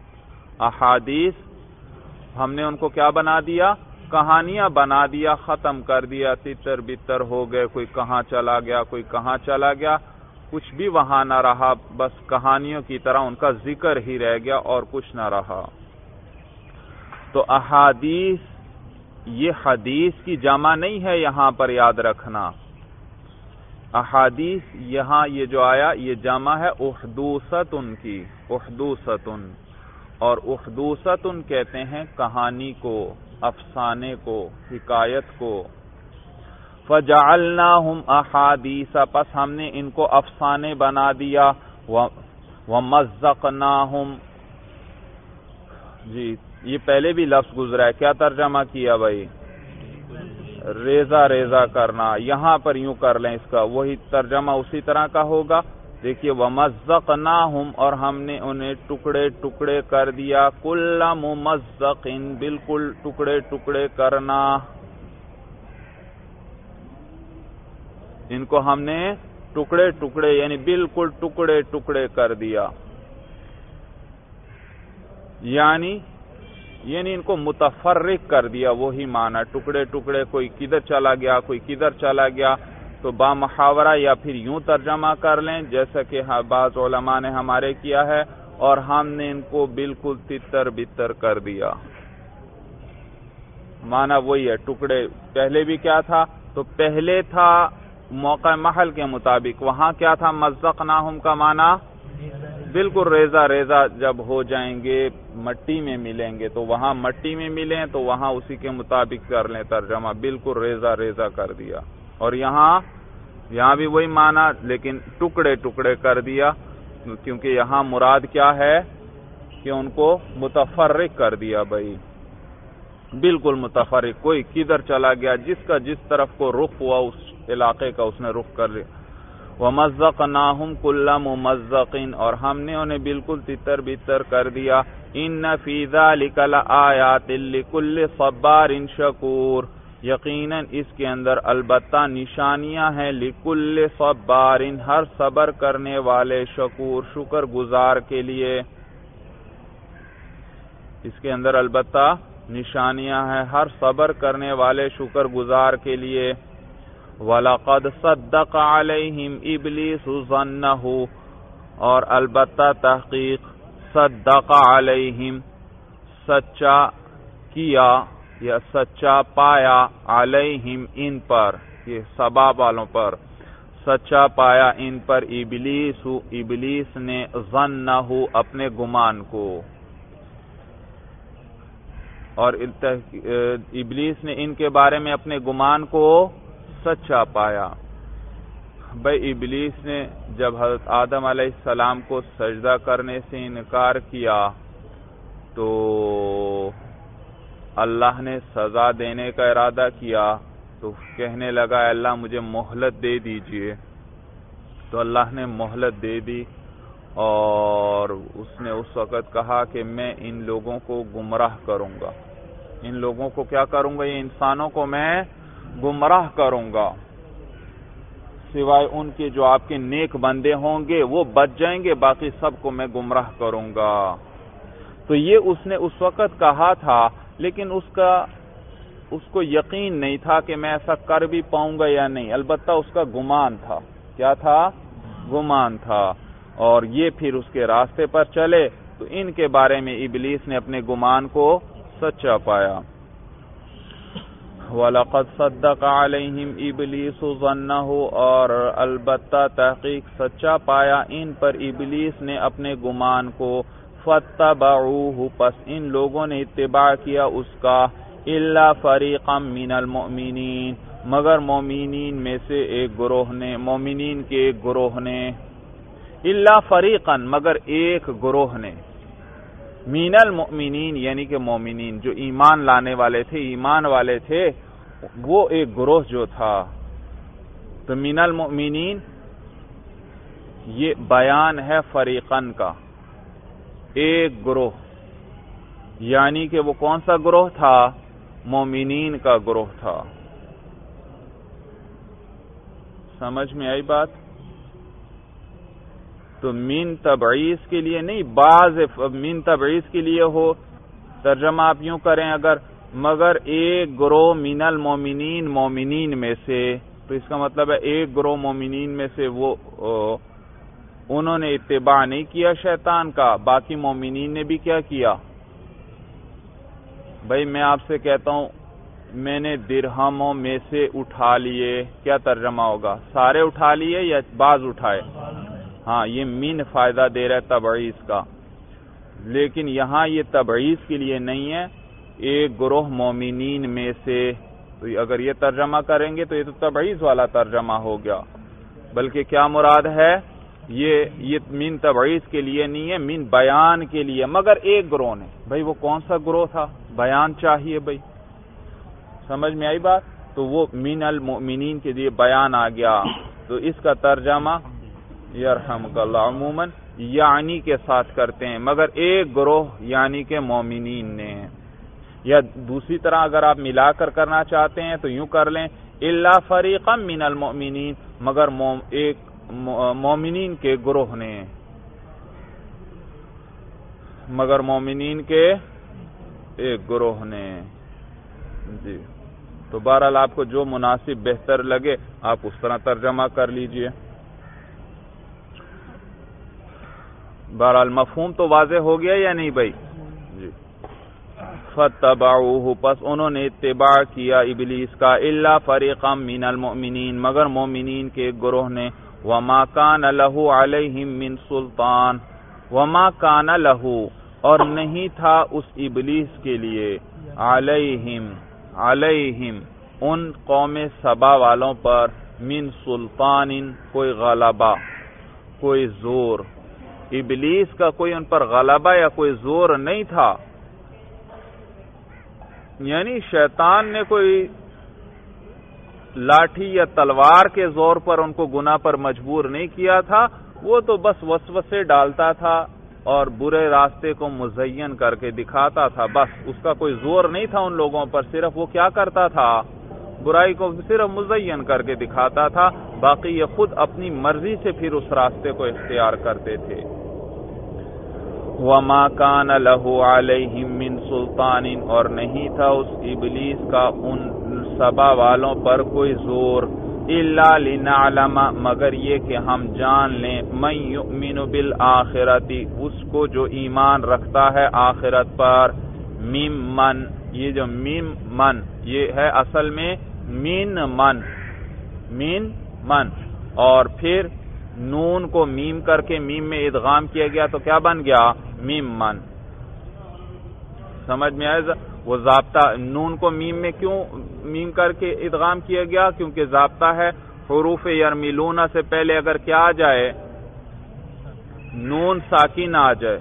Speaker 1: احادیث ہم نے ان کو کیا بنا دیا؟ کہانیاں بنا دیا، ختم کر دیا، تتر بتر ہو گئے، کوئی کہاں چلا گیا کوئی کہاں چلا گیا، کچھ بھی وہاں نہ رہا، بس کہانیوں کی طرح ان کا ذکر ہی رہ گیا اور کچھ نہ رہا۔ تو احادیث یہ حدیث کی جمع نہیں ہے، یہاں پر یاد رکھنا، احادیث یہاں یہ جو آیا یہ جمع ہے احدوثتن کی، احدوثتن، اور احدوثتن کہتے ہیں کہانی کو، افسانے کو، حکایت کو۔ فَجَعَلْنَاهُمْ أَحَادِيثَ پس ہم نے ان کو افسانے بنا دیا، وَمَزَّقْنَاهُمْ جی یہ پہلے بھی لفظ گزرا ہے، کیا ترجمہ کیا بھائی؟ ریزہ ریزہ کرنا، یہاں پر یوں کر لیں اس کا، وہی ترجمہ اسی طرح کا ہوگا۔ دیکھیے وَمَزَّقْنَاهُمْ اور ہم نے انہیں ٹکڑے ٹکڑے کر دیا، كُلَّ مُمَزَّقٍ بالکل ٹکڑے ٹکڑے کرنا، ان کو ہم نے ٹکڑے ٹکڑے یعنی بالکل ٹکڑے ٹکڑے کر دیا، یعنی یعنی ان کو متفرق کر دیا، وہی معنی ٹکڑے ٹکڑے، کوئی کدھر چلا گیا کوئی کدھر چلا گیا۔ تو با محاورہ یا پھر یوں ترجمہ کر لیں جیسا کہ بعض علماء نے ہمارے کیا ہے، اور ہم نے ان کو بالکل تتر بتر کر دیا، معنی وہی ہے ٹکڑے۔ پہلے بھی کیا تھا؟ تو پہلے تھا موقع محل کے مطابق، وہاں کیا تھا؟ مزقناہم کا معنی بالکل ریزہ ریزہ جب ہو جائیں گے مٹی میں ملیں گے، تو وہاں مٹی میں ملیں تو وہاں اسی کے مطابق کر لیں ترجمہ، بالکل ریزہ ریزہ کر دیا۔ اور یہاں یہاں بھی وہی معنی لیکن ٹکڑے ٹکڑے کر دیا، کیونکہ یہاں مراد کیا ہے کہ ان کو متفرق کر دیا بھائی، بالکل متفرق، کوئی کدھر چلا گیا، جس کا جس طرف کو رخ ہوا اس علاقے کا اس نے رخ کر لیا۔ وَمَزَّقْنَاهُمْ كُلَّ مُمَزَّقٍ اور ہم نے انہیں بالکل تتر بتر کر دیا۔ إِنَّ فِي ذَلِكَ لَآيَاتٍ لِكُلِّ صَبَّارٍ شَكُورٍ یقیناً اس کے اندر البتہ نشانیاں ہیں لِكُلِّ صَبَّارٍ ہر صبر کرنے والے، شکور شکر گزار کے لیے، اس کے اندر البتہ نشانیاں ہیں ہر صبر کرنے والے شکر گزار کے لیے۔ وَلَقَدْ صَدَّقَ عَلَيْهِمْ إِبْلِيسُ ظَنَّهُ اور البتہ تحقیق صدق علیہم سچا کیا یا سچا پایا علیہم ان پر، یہ سبا والوں پر، سچا پایا ان پر ابلیس ابلیس نے ظنہ اپنے گمان کو، اور ابلیس نے ان کے بارے میں اپنے گمان کو سچا پایا۔ بھئی ابلیس نے جب حضرت آدم علیہ السلام کو سجدہ کرنے سے انکار کیا تو اللہ نے سزا دینے کا ارادہ کیا، تو کہنے لگا اے اللہ مجھے مہلت دے دیجئے، تو اللہ نے مہلت دے دی، اور اس نے اس وقت کہا کہ میں ان لوگوں کو گمراہ کروں گا، ان لوگوں کو کیا کروں گا، یہ انسانوں کو میں گمراہ کروں گا، سوائے ان کے جو آپ کے نیک بندے ہوں گے وہ بچ جائیں گے، باقی سب کو میں گمراہ کروں گا۔ تو یہ اس نے اس وقت کہا تھا، لیکن اس کا اس کو یقین نہیں تھا کہ میں ایسا کر بھی پاؤں گا یا نہیں، البتہ اس کا گمان تھا۔ کیا تھا؟ گمان تھا، اور یہ پھر اس کے راستے پر چلے تو ان کے بارے میں ابلیس نے اپنے گمان کو سچا پایا۔ وَلَقَدْ صَدَّقَ عَلَيْهِمْ إِبْلِيسُ ظَنَّهُ، اور البتہ تحقیق سچا پایا ان پر ابلیس نے اپنے گمان کو، فَاتَّبَعُوهُ، پس ان لوگوں نے اتباع کیا اس کا، إِلَّا فَرِيقًا مِّنَ الْمُؤْمِنِينَ، مگر مومنین میں سے ایک گروہ نے، مومنین کے ایک گروہ نے، إِلَّا فَرِيقًا، مگر ایک گروہ نے، مین المؤمنین یعنی کہ مومنین جو ایمان لانے والے تھے، ایمان والے تھے، وہ ایک گروہ جو تھا، تو مین المؤمنین یہ بیان ہے فریقن کا، ایک گروہ، یعنی کہ وہ کون سا گروہ تھا؟ مومنین کا گروہ تھا۔ سمجھ میں آئی بات؟ تو من تبعیض کے لیے نہیں، بعض من تبعیض کے لیے ہو، ترجمہ آپ یوں کریں اگر، مگر ایک گروہ من المومنین، مومنین میں سے، تو اس کا مطلب ہے ایک گروہ مومنین میں سے وہ انہوں نے اتباع نہیں کیا شیطان کا، باقی مومنین نے بھی کیا کیا؟ بھائی میں آپ سے کہتا ہوں میں نے درہموں میں سے اٹھا لیے، کیا ترجمہ ہوگا؟ سارے اٹھا لیے یا بعض اٹھائے؟ ہاں، یہ من فائدہ دے رہا ہے تبعیض کا، لیکن یہاں یہ تبعیض کے لیے نہیں ہے، ایک گروہ مومنین میں سے، تو اگر یہ ترجمہ کریں گے تو یہ تو تبعیض والا ترجمہ ہو گیا، بلکہ کیا مراد ہے؟ یہ یہ من تبعیض کے لیے نہیں ہے، من بیان کے لیے، مگر ایک گروہ نے۔ بھائی وہ کون سا گروہ تھا؟ بیان چاہیے بھائی، سمجھ میں آئی بات؟ تو وہ من المؤمنین کے لیے بیان آ گیا، تو اس کا ترجمہ یرحمک اللہ عموماً یعنی کے ساتھ کرتے ہیں، مگر ایک گروہ یعنی کہ مومنین نے، یا دوسری طرح اگر آپ ملا کر کرنا چاہتے ہیں تو یوں کر لیں، الا فریقا من المؤمنین، مگر ایک مومنین کے گروہ نے، مگر مومنین کے ایک گروہ نے۔ جی تو بہرحال آپ کو جو مناسب بہتر لگے آپ اس طرح ترجمہ کر لیجئے۔ بہرحال مفہوم تو واضح ہو گیا یا نہیں بھائی؟ جی فَاتَّبَعُوهُ، پس انہوں نے اتباع کیا ابلیس کا، الا فریقا من المؤمنین، مگر مومنین کے ایک گروہ نے، وما کان لہ علیہم من سلطان، وما کان لہ، اور نہیں تھا اس ابلیس کے لیے، علیہم علیہم ان قوم سبا والوں پر، من سلطان کوئی غلبہ، کوئی زور، ابلیس کا کوئی ان پر غلبہ یا کوئی زور نہیں تھا، یعنی شیطان نے کوئی لاٹھی یا تلوار کے زور پر ان کو گناہ پر مجبور نہیں کیا تھا، وہ تو بس وسوسے ڈالتا تھا اور برے راستے کو مزین کر کے دکھاتا تھا، بس اس کا کوئی زور نہیں تھا ان لوگوں پر، صرف وہ کیا کرتا تھا؟ برائی کو صرف مزین کر کے دکھاتا تھا، باقی یہ خود اپنی مرضی سے پھر اس راستے کو اختیار کرتے تھے۔ وَمَا كَانَ لَهُ عَلَيْهِمْ مِنْ سُلْطَانٍ، اور نہیں تھا اس ابلیس کا ان سبا والوں پر کوئی زور، إِلَّا لِنَعْلَمَ، مگر یہ کہ ہم جان لیں، مَن يُؤْمِنُ بِالْآخِرَةِ، اس کو جو ایمان رکھتا ہے آخرت پر، مِم من، یہ جو مِم من یہ ہے اصل میں مِن من، مِن من، اور پھر نون کو میم کر کے میم میں ادغام کیا گیا تو کیا بن گیا؟ میم من. سمجھ میں آئے؟ وہ ضابطہ نون کو میم میں کیوں میم کر کے ادغام کیا گیا؟ کیونکہ ضابطہ ہے حروف یرملون سے پہلے اگر کیا آ جائے؟ نون ساکن آ جائے،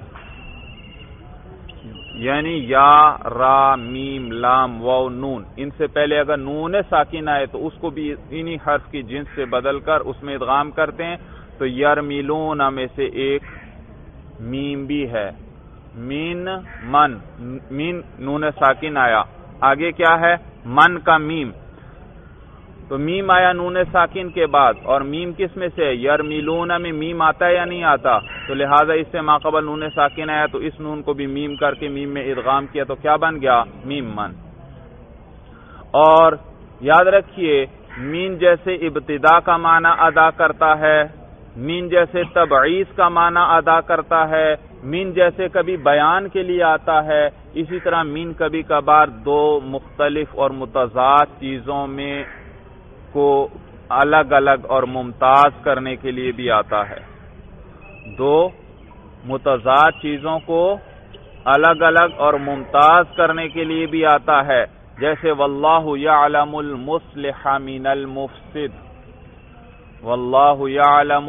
Speaker 1: یعنی یا، را، میم، لام، واو، نون، ان سے پہلے اگر نون ساکن آئے تو اس کو بھی انہی حرف کی جنس سے بدل کر اس میں ادغام کرتے ہیں. تو یرملون میں سے ایک میم بھی ہے، مین من، مین نون ساکن آیا، آگے کیا ہے؟ من کا میم. تو میم آیا نون ساکن کے بعد، اور میم کس میں سے؟ یرملون میں میم آتا ہے یا نہیں آتا؟ تو لہٰذا اس سے ماقبل نون ساکن آیا تو اس نون کو بھی میم کر کے میم میں ادغام کیا تو کیا بن گیا؟ میم من. اور یاد رکھیے مین جیسے ابتدا کا معنی ادا کرتا ہے، مین جیسے تبعیض کا معنی ادا کرتا ہے، مین جیسے کبھی بیان کے لیے آتا ہے، اسی طرح مین کبھی کبھار دو مختلف اور متضاد چیزوں میں کو الگ الگ اور ممتاز کرنے کے لیے بھی آتا ہے. دو متضاد چیزوں کو الگ الگ اور ممتاز کرنے کے لیے بھی آتا ہے، جیسے واللہ یعلم المصلح من المفسد، واللہ یعلم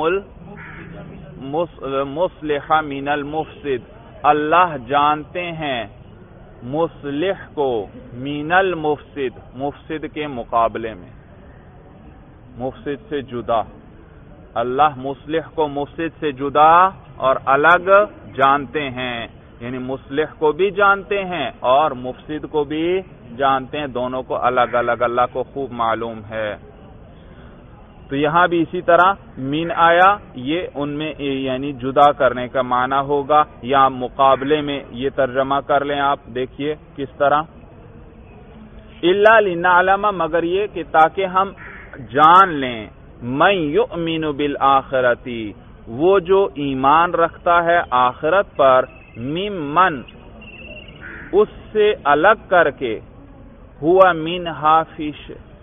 Speaker 1: المصلح من المفسد، اللہ جانتے ہیں مصلح کو من المفسد، مفسد کے مقابلے میں، مفسد سے جدا. اللہ مصلح کو مفسد سے جدا اور الگ جانتے ہیں، یعنی مصلح کو بھی جانتے ہیں اور مفسد کو بھی جانتے ہیں، دونوں کو الگ الگ اللہ کو خوب معلوم ہے. تو یہاں بھی اسی طرح مین آیا، یہ ان میں یعنی جدا کرنے کا معنی ہوگا، یا مقابلے میں. یہ ترجمہ کر لیں آپ، دیکھیے کس طرح. الا لنعلم، مگر یہ کہ تاکہ ہم جان لیں، من یؤمن بالآخرتی، وہ جو ایمان رکھتا ہے آخرت پر، مم من، اس سے الگ کر کے، ہوا من حافظ،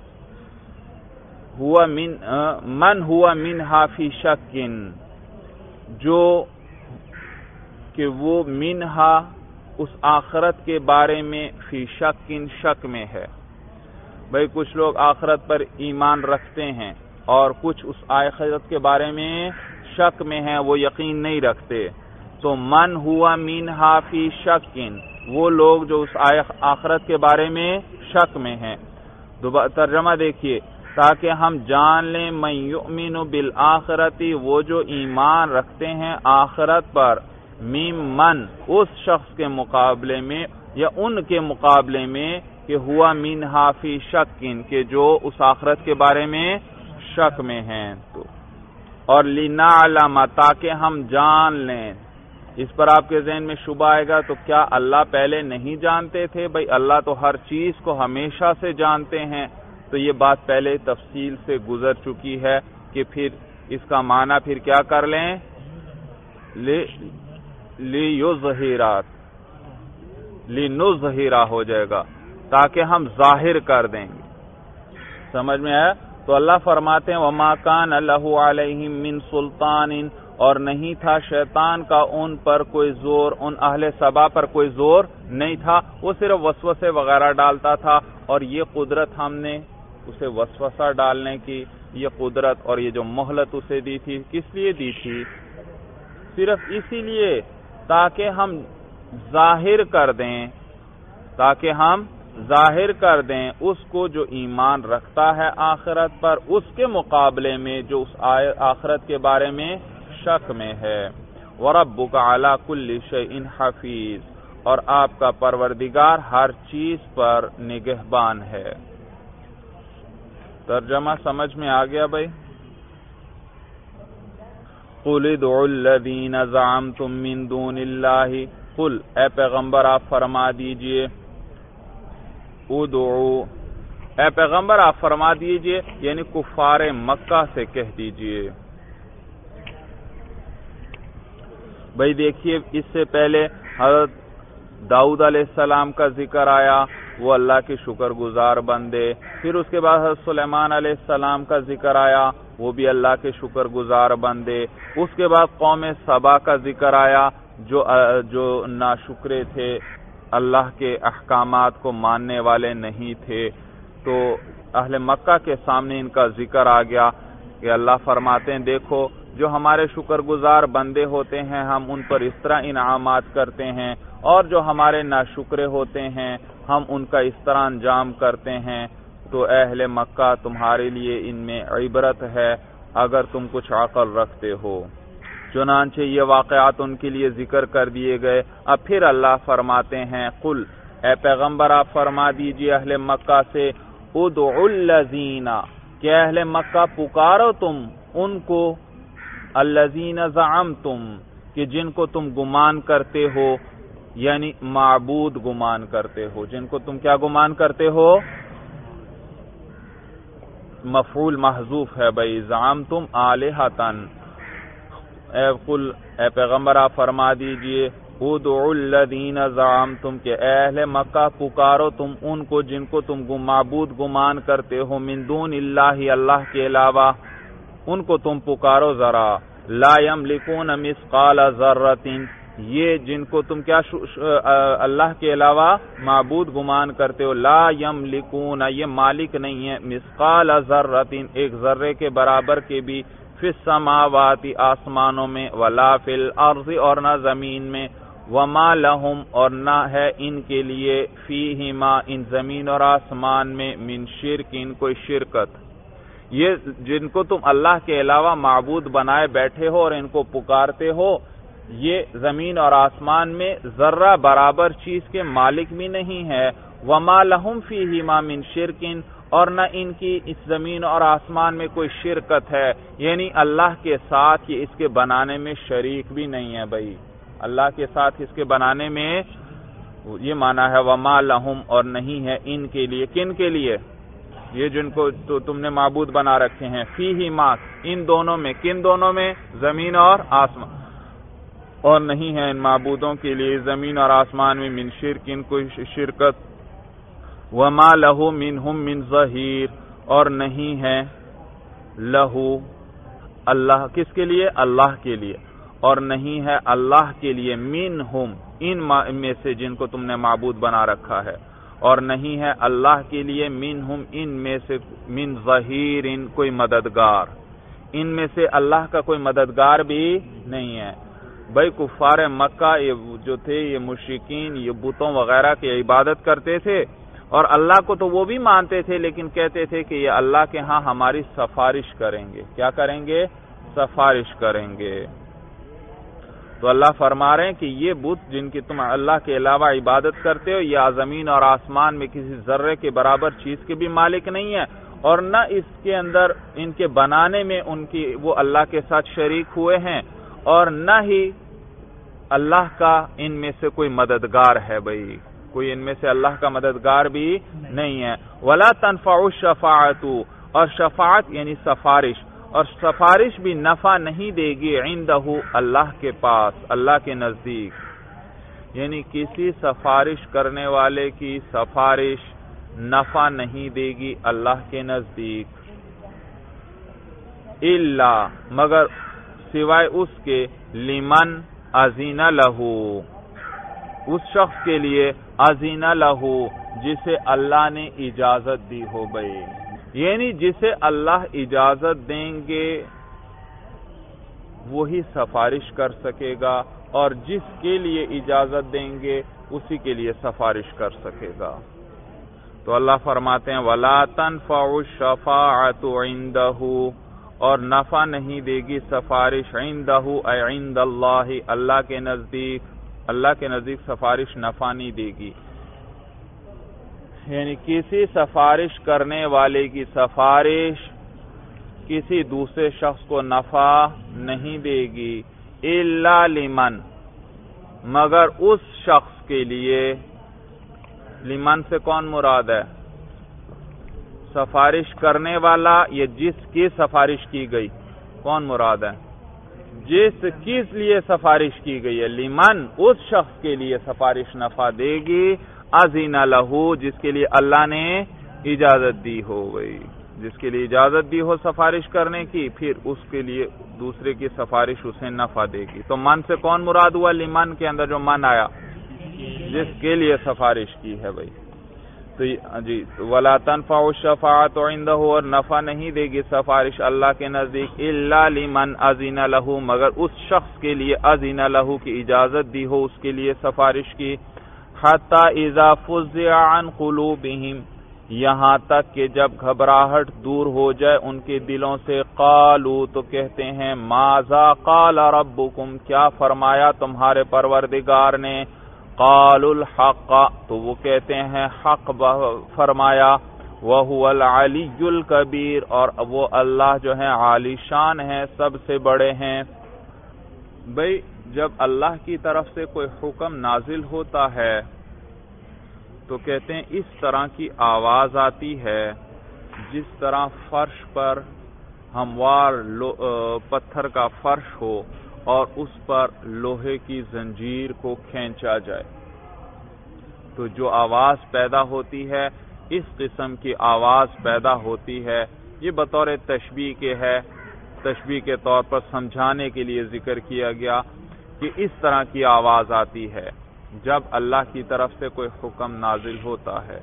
Speaker 1: ہوا من من ہوا من حافظ شکن، جو کہ وہ منہا اس آخرت کے بارے میں فی شکن، شک میں ہے. بھئی کچھ لوگ آخرت پر ایمان رکھتے ہیں اور کچھ اس آخرت کے بارے میں شک میں ہیں، وہ یقین نہیں رکھتے. تو من ہوا منہا فی شکن، وہ لوگ جو اس آخرت کے بارے میں شک میں ہیں. ترجمہ دیکھیے، تاکہ ہم جان لیں من یؤمن بالآخرتی، وہ جو ایمان رکھتے ہیں آخرت پر، میم من، اس شخص کے مقابلے میں یا ان کے مقابلے میں کہ ہوا منہا فی شکن، کہ جو اس آخرت کے بارے میں شک میں ہیں. تو اور لنعلم، تاکہ ہم جان لیں. اس پر آپ کے ذہن میں شبہ آئے گا تو کیا اللہ پہلے نہیں جانتے تھے؟ بھئی اللہ تو ہر چیز کو ہمیشہ سے جانتے ہیں. تو یہ بات پہلے تفصیل سے گزر چکی ہے کہ پھر اس کا معنی پھر کیا کر لیں؟ لیظہرات، لنظہرہ ہو جائے گا، تاکہ ہم ظاہر کر دیں گے. سمجھ میں آیا؟ تو اللہ فرماتے ہیں وَمَا كَانَ لَهُ عَلَيْهِمْ مِنْ سُلْطَانٍ، اور نہیں تھا شیطان کا ان پر کوئی زور، ان اہل سبا پر کوئی زور نہیں تھا. وہ صرف وسوسے وغیرہ ڈالتا تھا، اور یہ قدرت ہم نے اسے وسوسہ ڈالنے کی یہ قدرت اور یہ جو مہلت اسے دی تھی، کس لیے دی تھی؟ صرف اسی لیے تاکہ ہم ظاہر کر دیں، تاکہ ہم ظاہر کر دیں اس کو جو ایمان رکھتا ہے آخرت پر، اس کے مقابلے میں جو اس آخرت کے بارے میں شک میں ہے. وَرَبُّكَ عَلَى كُلِّ شَيْءٍ حَفِيظٌ، اور آپ کا پروردگار ہر چیز پر نگہبان ہے. ترجمہ سمجھ میں آ گیا بھائی؟ قُلِ ادْعُوا الَّذِينَ زَعَمْتُم مِّن دُونِ اللَّهِ، قل اے پیغمبر آپ فرما دیجئے، ادعو، اے پیغمبر آپ فرما دیجئے، یعنی کفار مکہ سے کہہ دیجئے. بھئی دیکھیے اس سے پہلے حضرت داؤد علیہ السلام کا ذکر آیا، وہ اللہ کے شکر گزار بندے. پھر اس کے بعد حضرت سلیمان علیہ السلام کا ذکر آیا، وہ بھی اللہ کے شکر گزار بندے۔ اس کے بعد قوم سبا کا ذکر آیا جو جو ناشکرے تھے، اللہ کے احکامات کو ماننے والے نہیں تھے، تو اہل مکہ کے سامنے ان کا ذکر آ گیا کہ اللہ فرماتے ہیں دیکھو جو ہمارے شکر گزار بندے ہوتے ہیں ہم ان پر اس طرح انعامات کرتے ہیں، اور جو ہمارے ناشکرے ہوتے ہیں ہم ان کا اس طرح انجام کرتے ہیں۔ تو اے اہل مکہ تمہارے لیے ان میں عبرت ہے اگر تم کچھ عقل رکھتے ہو۔ چنانچہ یہ واقعات ان کے لیے ذکر کر دیے گئے۔ اب پھر اللہ فرماتے ہیں قل، اے پیغمبر آپ فرما دیجئے اہل مکہ سے، ادعوا الذین، کہ اہل مکہ پکارو تم ان کو، الذین زعمتم، کہ جن کو تم گمان کرتے ہو، یعنی معبود گمان کرتے ہو، جن کو تم کیا گمان کرتے ہو؟ مفعول محذوف ہے بھائی، زعمتم آلہتن۔ اے قل، اے پیغمبر آپ فرما دیجئے ادعوا الذین زعمتم، کہ اے اہل مکہ پکارو تم ان کو جن کو تم معبود گمان کرتے ہو، من دون اللہ، اللہ کے علاوہ، ان کو تم پکارو ذرا، لا یملکون مثقال ذرۃ، یہ جن کو تم کیا اللہ کے علاوہ معبود گمان کرتے ہو، لا یملکون، یہ مالک نہیں ہے، مثقال ذرۃ، ایک ذرے کے برابر کے بھی، فی السماوات، آسمانوں میں، ولا فی الارض، اور نہ زمین میں، وما لہم، اور نہ ہے ان کے لیے، فیہما، ان زمین اور آسمان میں، من شرک، ان کوئی شرکت۔ یہ جن کو تم اللہ کے علاوہ معبود بنائے بیٹھے ہو اور ان کو پکارتے ہو، یہ زمین اور آسمان میں ذرہ برابر چیز کے مالک بھی نہیں ہے، وما لہم فیہما من شرک، اور نہ ان کی اس زمین اور آسمان میں کوئی شرکت ہے، یعنی اللہ کے ساتھ یہ اس کے بنانے میں شریک بھی نہیں ہے بھائی، اللہ کے ساتھ اس کے بنانے میں یہ معنی ہے وما لہم، اور نہیں ہے ان کے لیے، کن کے لیے؟ یہ جن کو تو تم نے معبود بنا رکھے ہیں، فیہما، ان دونوں میں، کن دونوں میں؟ زمین اور آسمان، اور نہیں ہے ان معبودوں کے لیے زمین اور آسمان میں من شرک، ان کوئی شرکت، وما لہو منہم من ظہیر، اور نہیں ہے لہو اللہ، کس کے لیے؟ اللہ کے لیے، اور نہیں ہے اللہ کے لیے منہم، ان میں سے جن کو تم نے معبود بنا رکھا ہے، اور نہیں ہے اللہ کے لیے منہم، ان میں سے، من ظہیر، ان کوئی مددگار، ان میں سے اللہ کا کوئی مددگار بھی نہیں ہے۔ بھائی کفار مکہ یہ جو تھے یہ مشرکین، یہ بتوں وغیرہ کی عبادت کرتے تھے، اور اللہ کو تو وہ بھی مانتے تھے، لیکن کہتے تھے کہ یہ اللہ کے ہاں ہماری سفارش کریں گے، کیا کریں گے؟ سفارش کریں گے۔ تو اللہ فرما رہے ہیں کہ یہ بت جن کی تم اللہ کے علاوہ عبادت کرتے ہو، یہ زمین اور آسمان میں کسی ذرے کے برابر چیز کے بھی مالک نہیں ہے، اور نہ اس کے اندر ان کے بنانے میں ان کی وہ اللہ کے ساتھ شریک ہوئے ہیں، اور نہ ہی اللہ کا ان میں سے کوئی مددگار ہے بھائی، کوئی ان میں سے اللہ کا مددگار بھی نہیں ہے۔ ولا تنفع الشفاعت، اور شفاعت یعنی سفارش، اور سفارش بھی نفع نہیں دے گی، عندہ، اللہ کے پاس، اللہ کے نزدیک، یعنی کسی سفارش کرنے والے کی سفارش نفع نہیں دے گی اللہ کے نزدیک، الا، مگر سوائے اس کے، لمن اذن لہو، اس شخص کے لیے، اذن لہو، جسے اللہ نے اجازت دی ہو بھائی، یعنی جسے اللہ اجازت دیں گے وہی سفارش کر سکے گا، اور جس کے لیے اجازت دیں گے اسی کے لیے سفارش کر سکے گا۔ تو اللہ فرماتے ہیں وَلَا تَنْفَعُ الشَّفَاعَةُ عِنْدَهُ، اور نفع نہیں دے گی سفارش، عندہ اے عند اللہ، اللہ کے نزدیک، اللہ کے نزدیک سفارش نفع نہیں دے گی، یعنی کسی سفارش کرنے والے کی سفارش کسی دوسرے شخص کو نفع نہیں دے گی، الا لمن، مگر اس شخص کے لیے، لمن سے کون مراد ہے؟ سفارش کرنے والا یا جس کی سفارش کی گئی، کون مراد ہے؟ جس کس لیے سفارش کی گئی ہے، لمن، اس شخص کے لیے سفارش نفع دے گی، اذن لہو، جس کے لیے اللہ نے اجازت دی ہو گئی۔ جس کے لیے اجازت دی ہو سفارش کرنے کی، پھر اس کے لیے دوسرے کی سفارش اسے نفع دے گی۔ تو من سے کون مراد ہوا؟ لمن کے اندر جو من آیا، جس کے لیے سفارش کی ہے بھائی۔ تو جی وَلَا تَنْفَعُ الشَّفَاعَةُ عِنْدَهُ، اور نفع نہیں دے گی سفارش اللہ کے نزدیک، إِلَّا لِمَنْ أَذِنَ لَهُ، مگر اس شخص کے لیے أَذِنَ لَهُ کی اجازت دی ہو اس کے لیے سفارش کی۔ حَتَّى إِذَا فُزِّعَ عَنْ قُلُوبِهِمْ، یہاں تک کہ جب گھبراہٹ دور ہو جائے ان کے دلوں سے، قالوا تو کہتے ہیں، ماذا قال ربکم، کیا فرمایا تمہارے پروردگار نے، قالوا الحق، تو وہ کہتے ہیں حق فرمایا، وَهُوَ الْعَلِيُّ الْكَبِيرُ، اور وہ اللہ جو ہیں عالی شان ہیں، سب سے بڑے ہیں۔ بھئی جب اللہ کی طرف سے کوئی حکم نازل ہوتا ہے تو کہتے ہیں اس طرح کی آواز آتی ہے جس طرح فرش پر ہموار پتھر کا فرش ہو اور اس پر لوہے کی زنجیر کو کھینچا جائے، تو جو آواز پیدا ہوتی ہے اس قسم کی آواز پیدا ہوتی ہے۔ یہ بطور تشبیہ کے ہے، تشبیہ کے طور پر سمجھانے کے لیے ذکر کیا گیا کہ اس طرح کی آواز آتی ہے جب اللہ کی طرف سے کوئی حکم نازل ہوتا ہے۔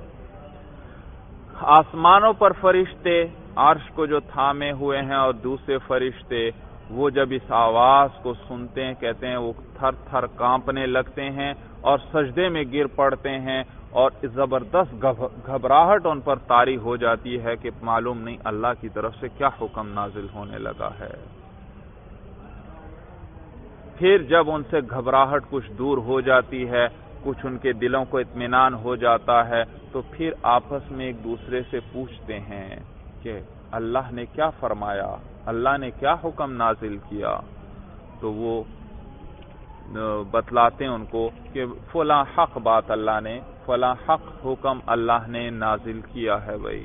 Speaker 1: آسمانوں پر فرشتے عرش کو جو تھامے ہوئے ہیں اور دوسرے فرشتے، وہ جب اس آواز کو سنتے ہیں کہتے ہیں وہ تھر تھر کانپنے لگتے ہیں اور سجدے میں گر پڑتے ہیں، اور زبردست گھبراہٹ ان پر طاری ہو جاتی ہے کہ معلوم نہیں اللہ کی طرف سے کیا حکم نازل ہونے لگا ہے۔ پھر جب ان سے گھبراہٹ کچھ دور ہو جاتی ہے، کچھ ان کے دلوں کو اطمینان ہو جاتا ہے، تو پھر آپس میں ایک دوسرے سے پوچھتے ہیں کہ اللہ نے کیا فرمایا، اللہ نے کیا حکم نازل کیا، تو وہ بتلاتے ہیں ان کو کہ فلاں حق بات اللہ نے، فلاں حق حکم اللہ نے نازل کیا ہے بھائی۔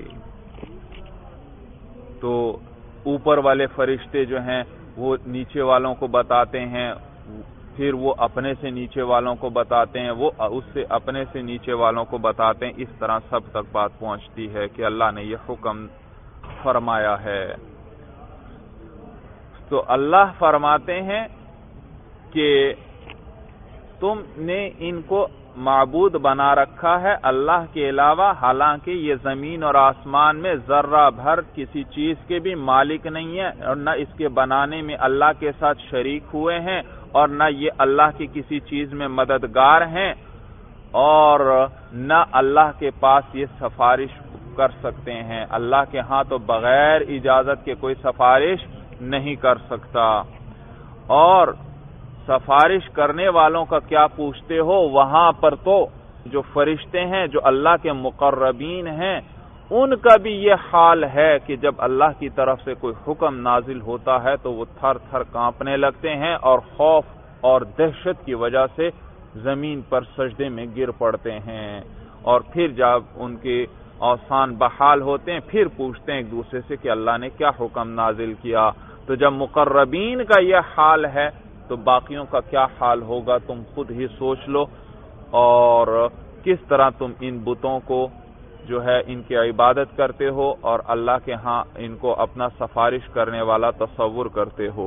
Speaker 1: تو اوپر والے فرشتے جو ہیں وہ نیچے والوں کو بتاتے ہیں، پھر وہ اپنے سے نیچے والوں کو بتاتے ہیں، وہ اس سے اپنے سے نیچے والوں کو بتاتے ہیں، اس طرح سب تک بات پہنچتی ہے کہ اللہ نے یہ حکم فرمایا ہے۔ تو اللہ فرماتے ہیں کہ تم نے ان کو معبود بنا رکھا ہے اللہ کے علاوہ، حالانکہ یہ زمین اور آسمان میں ذرہ بھر کسی چیز کے بھی مالک نہیں ہے، اور نہ اس کے بنانے میں اللہ کے ساتھ شریک ہوئے ہیں، اور نہ یہ اللہ کی کسی چیز میں مددگار ہیں، اور نہ اللہ کے پاس یہ سفارش کر سکتے ہیں۔ اللہ کے ہاں تو بغیر اجازت کے کوئی سفارش نہیں کر سکتا۔ اور سفارش کرنے والوں کا کیا پوچھتے ہو؟ وہاں پر تو جو فرشتے ہیں، جو اللہ کے مقربین ہیں، ان کا بھی یہ حال ہے کہ جب اللہ کی طرف سے کوئی حکم نازل ہوتا ہے تو وہ تھر تھر کانپنے لگتے ہیں اور خوف اور دہشت کی وجہ سے زمین پر سجدے میں گر پڑتے ہیں، اور پھر جب ان کے اوسان بحال ہوتے ہیں پھر پوچھتے ہیں ایک دوسرے سے کہ اللہ نے کیا حکم نازل کیا۔ تو جب مقربین کا یہ حال ہے تو باقیوں کا کیا حال ہوگا تم خود ہی سوچ لو، اور کس طرح تم ان بتوں کو جو ہے ان کی عبادت کرتے ہو اور اللہ کے ہاں ان کو اپنا سفارش کرنے والا تصور کرتے ہو۔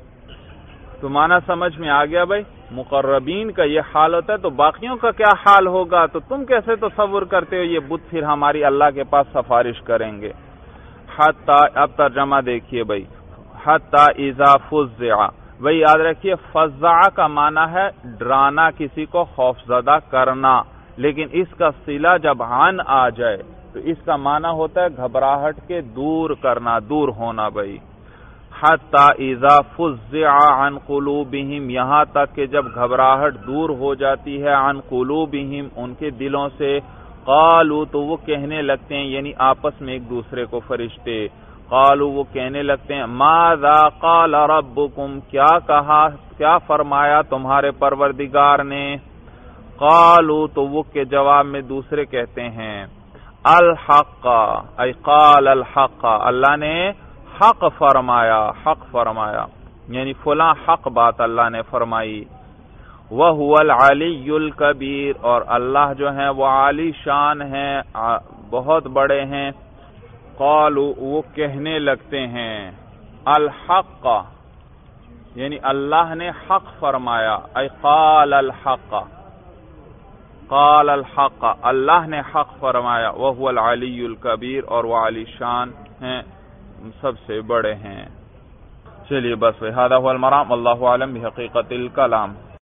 Speaker 1: تو معنی سمجھ میں آ گیا بھائی؟ مقربین کا یہ حال ہوتا ہے تو باقیوں کا کیا حال ہوگا؟ تو تم کیسے تصور کرتے ہو یہ بت پھر ہماری اللہ کے پاس سفارش کریں گے؟ حتی، اب ترجمہ دیکھیے بھائی، حتی اذا فزع، بھئی یاد رکھیے فزع کا معنی ہے ڈرانا، کسی کو خوفزدہ کرنا، لیکن اس کا صلہ جب عن آ جائے تو اس کا معنی ہوتا ہے گھبراہٹ کے دور کرنا، دور ہونا بھئی۔ حتی اذا فزع عن قلوبہم، یہاں تک کہ جب گھبراہٹ دور ہو جاتی ہے عن قلوبہم، ان کے دلوں سے، قالوا تو وہ کہنے لگتے ہیں، یعنی آپس میں ایک دوسرے کو فرشتے، قالوا وہ کہنے لگتے ہیں، ماذا قال ربکم، کیا کہا، کیا فرمایا تمہارے پروردگار نے، قالوا تو وہ کے جواب میں دوسرے کہتے ہیں، الحق، ای قال الحق، اللہ نے حق فرمایا، حق فرمایا، یعنی فلاں حق بات اللہ نے فرمائی۔ وَهُوَ الْعَلِيُّ الْكَبِيرُ، اور اللہ جو ہیں وہ عالی شان ہیں، بہت بڑے ہیں۔ قالوا وہ کہنے لگتے ہیں الحق یعنی اللہ نے حق فرمایا، اے قال الحق قال الحق اللہ نے حق فرمایا، وهو العلی الکبیر اور وہ علی شان ہیں، سب سے بڑے ہیں۔ چلیے بس هذا هو المرام، واللہ اعلم بحقیقت الکلام۔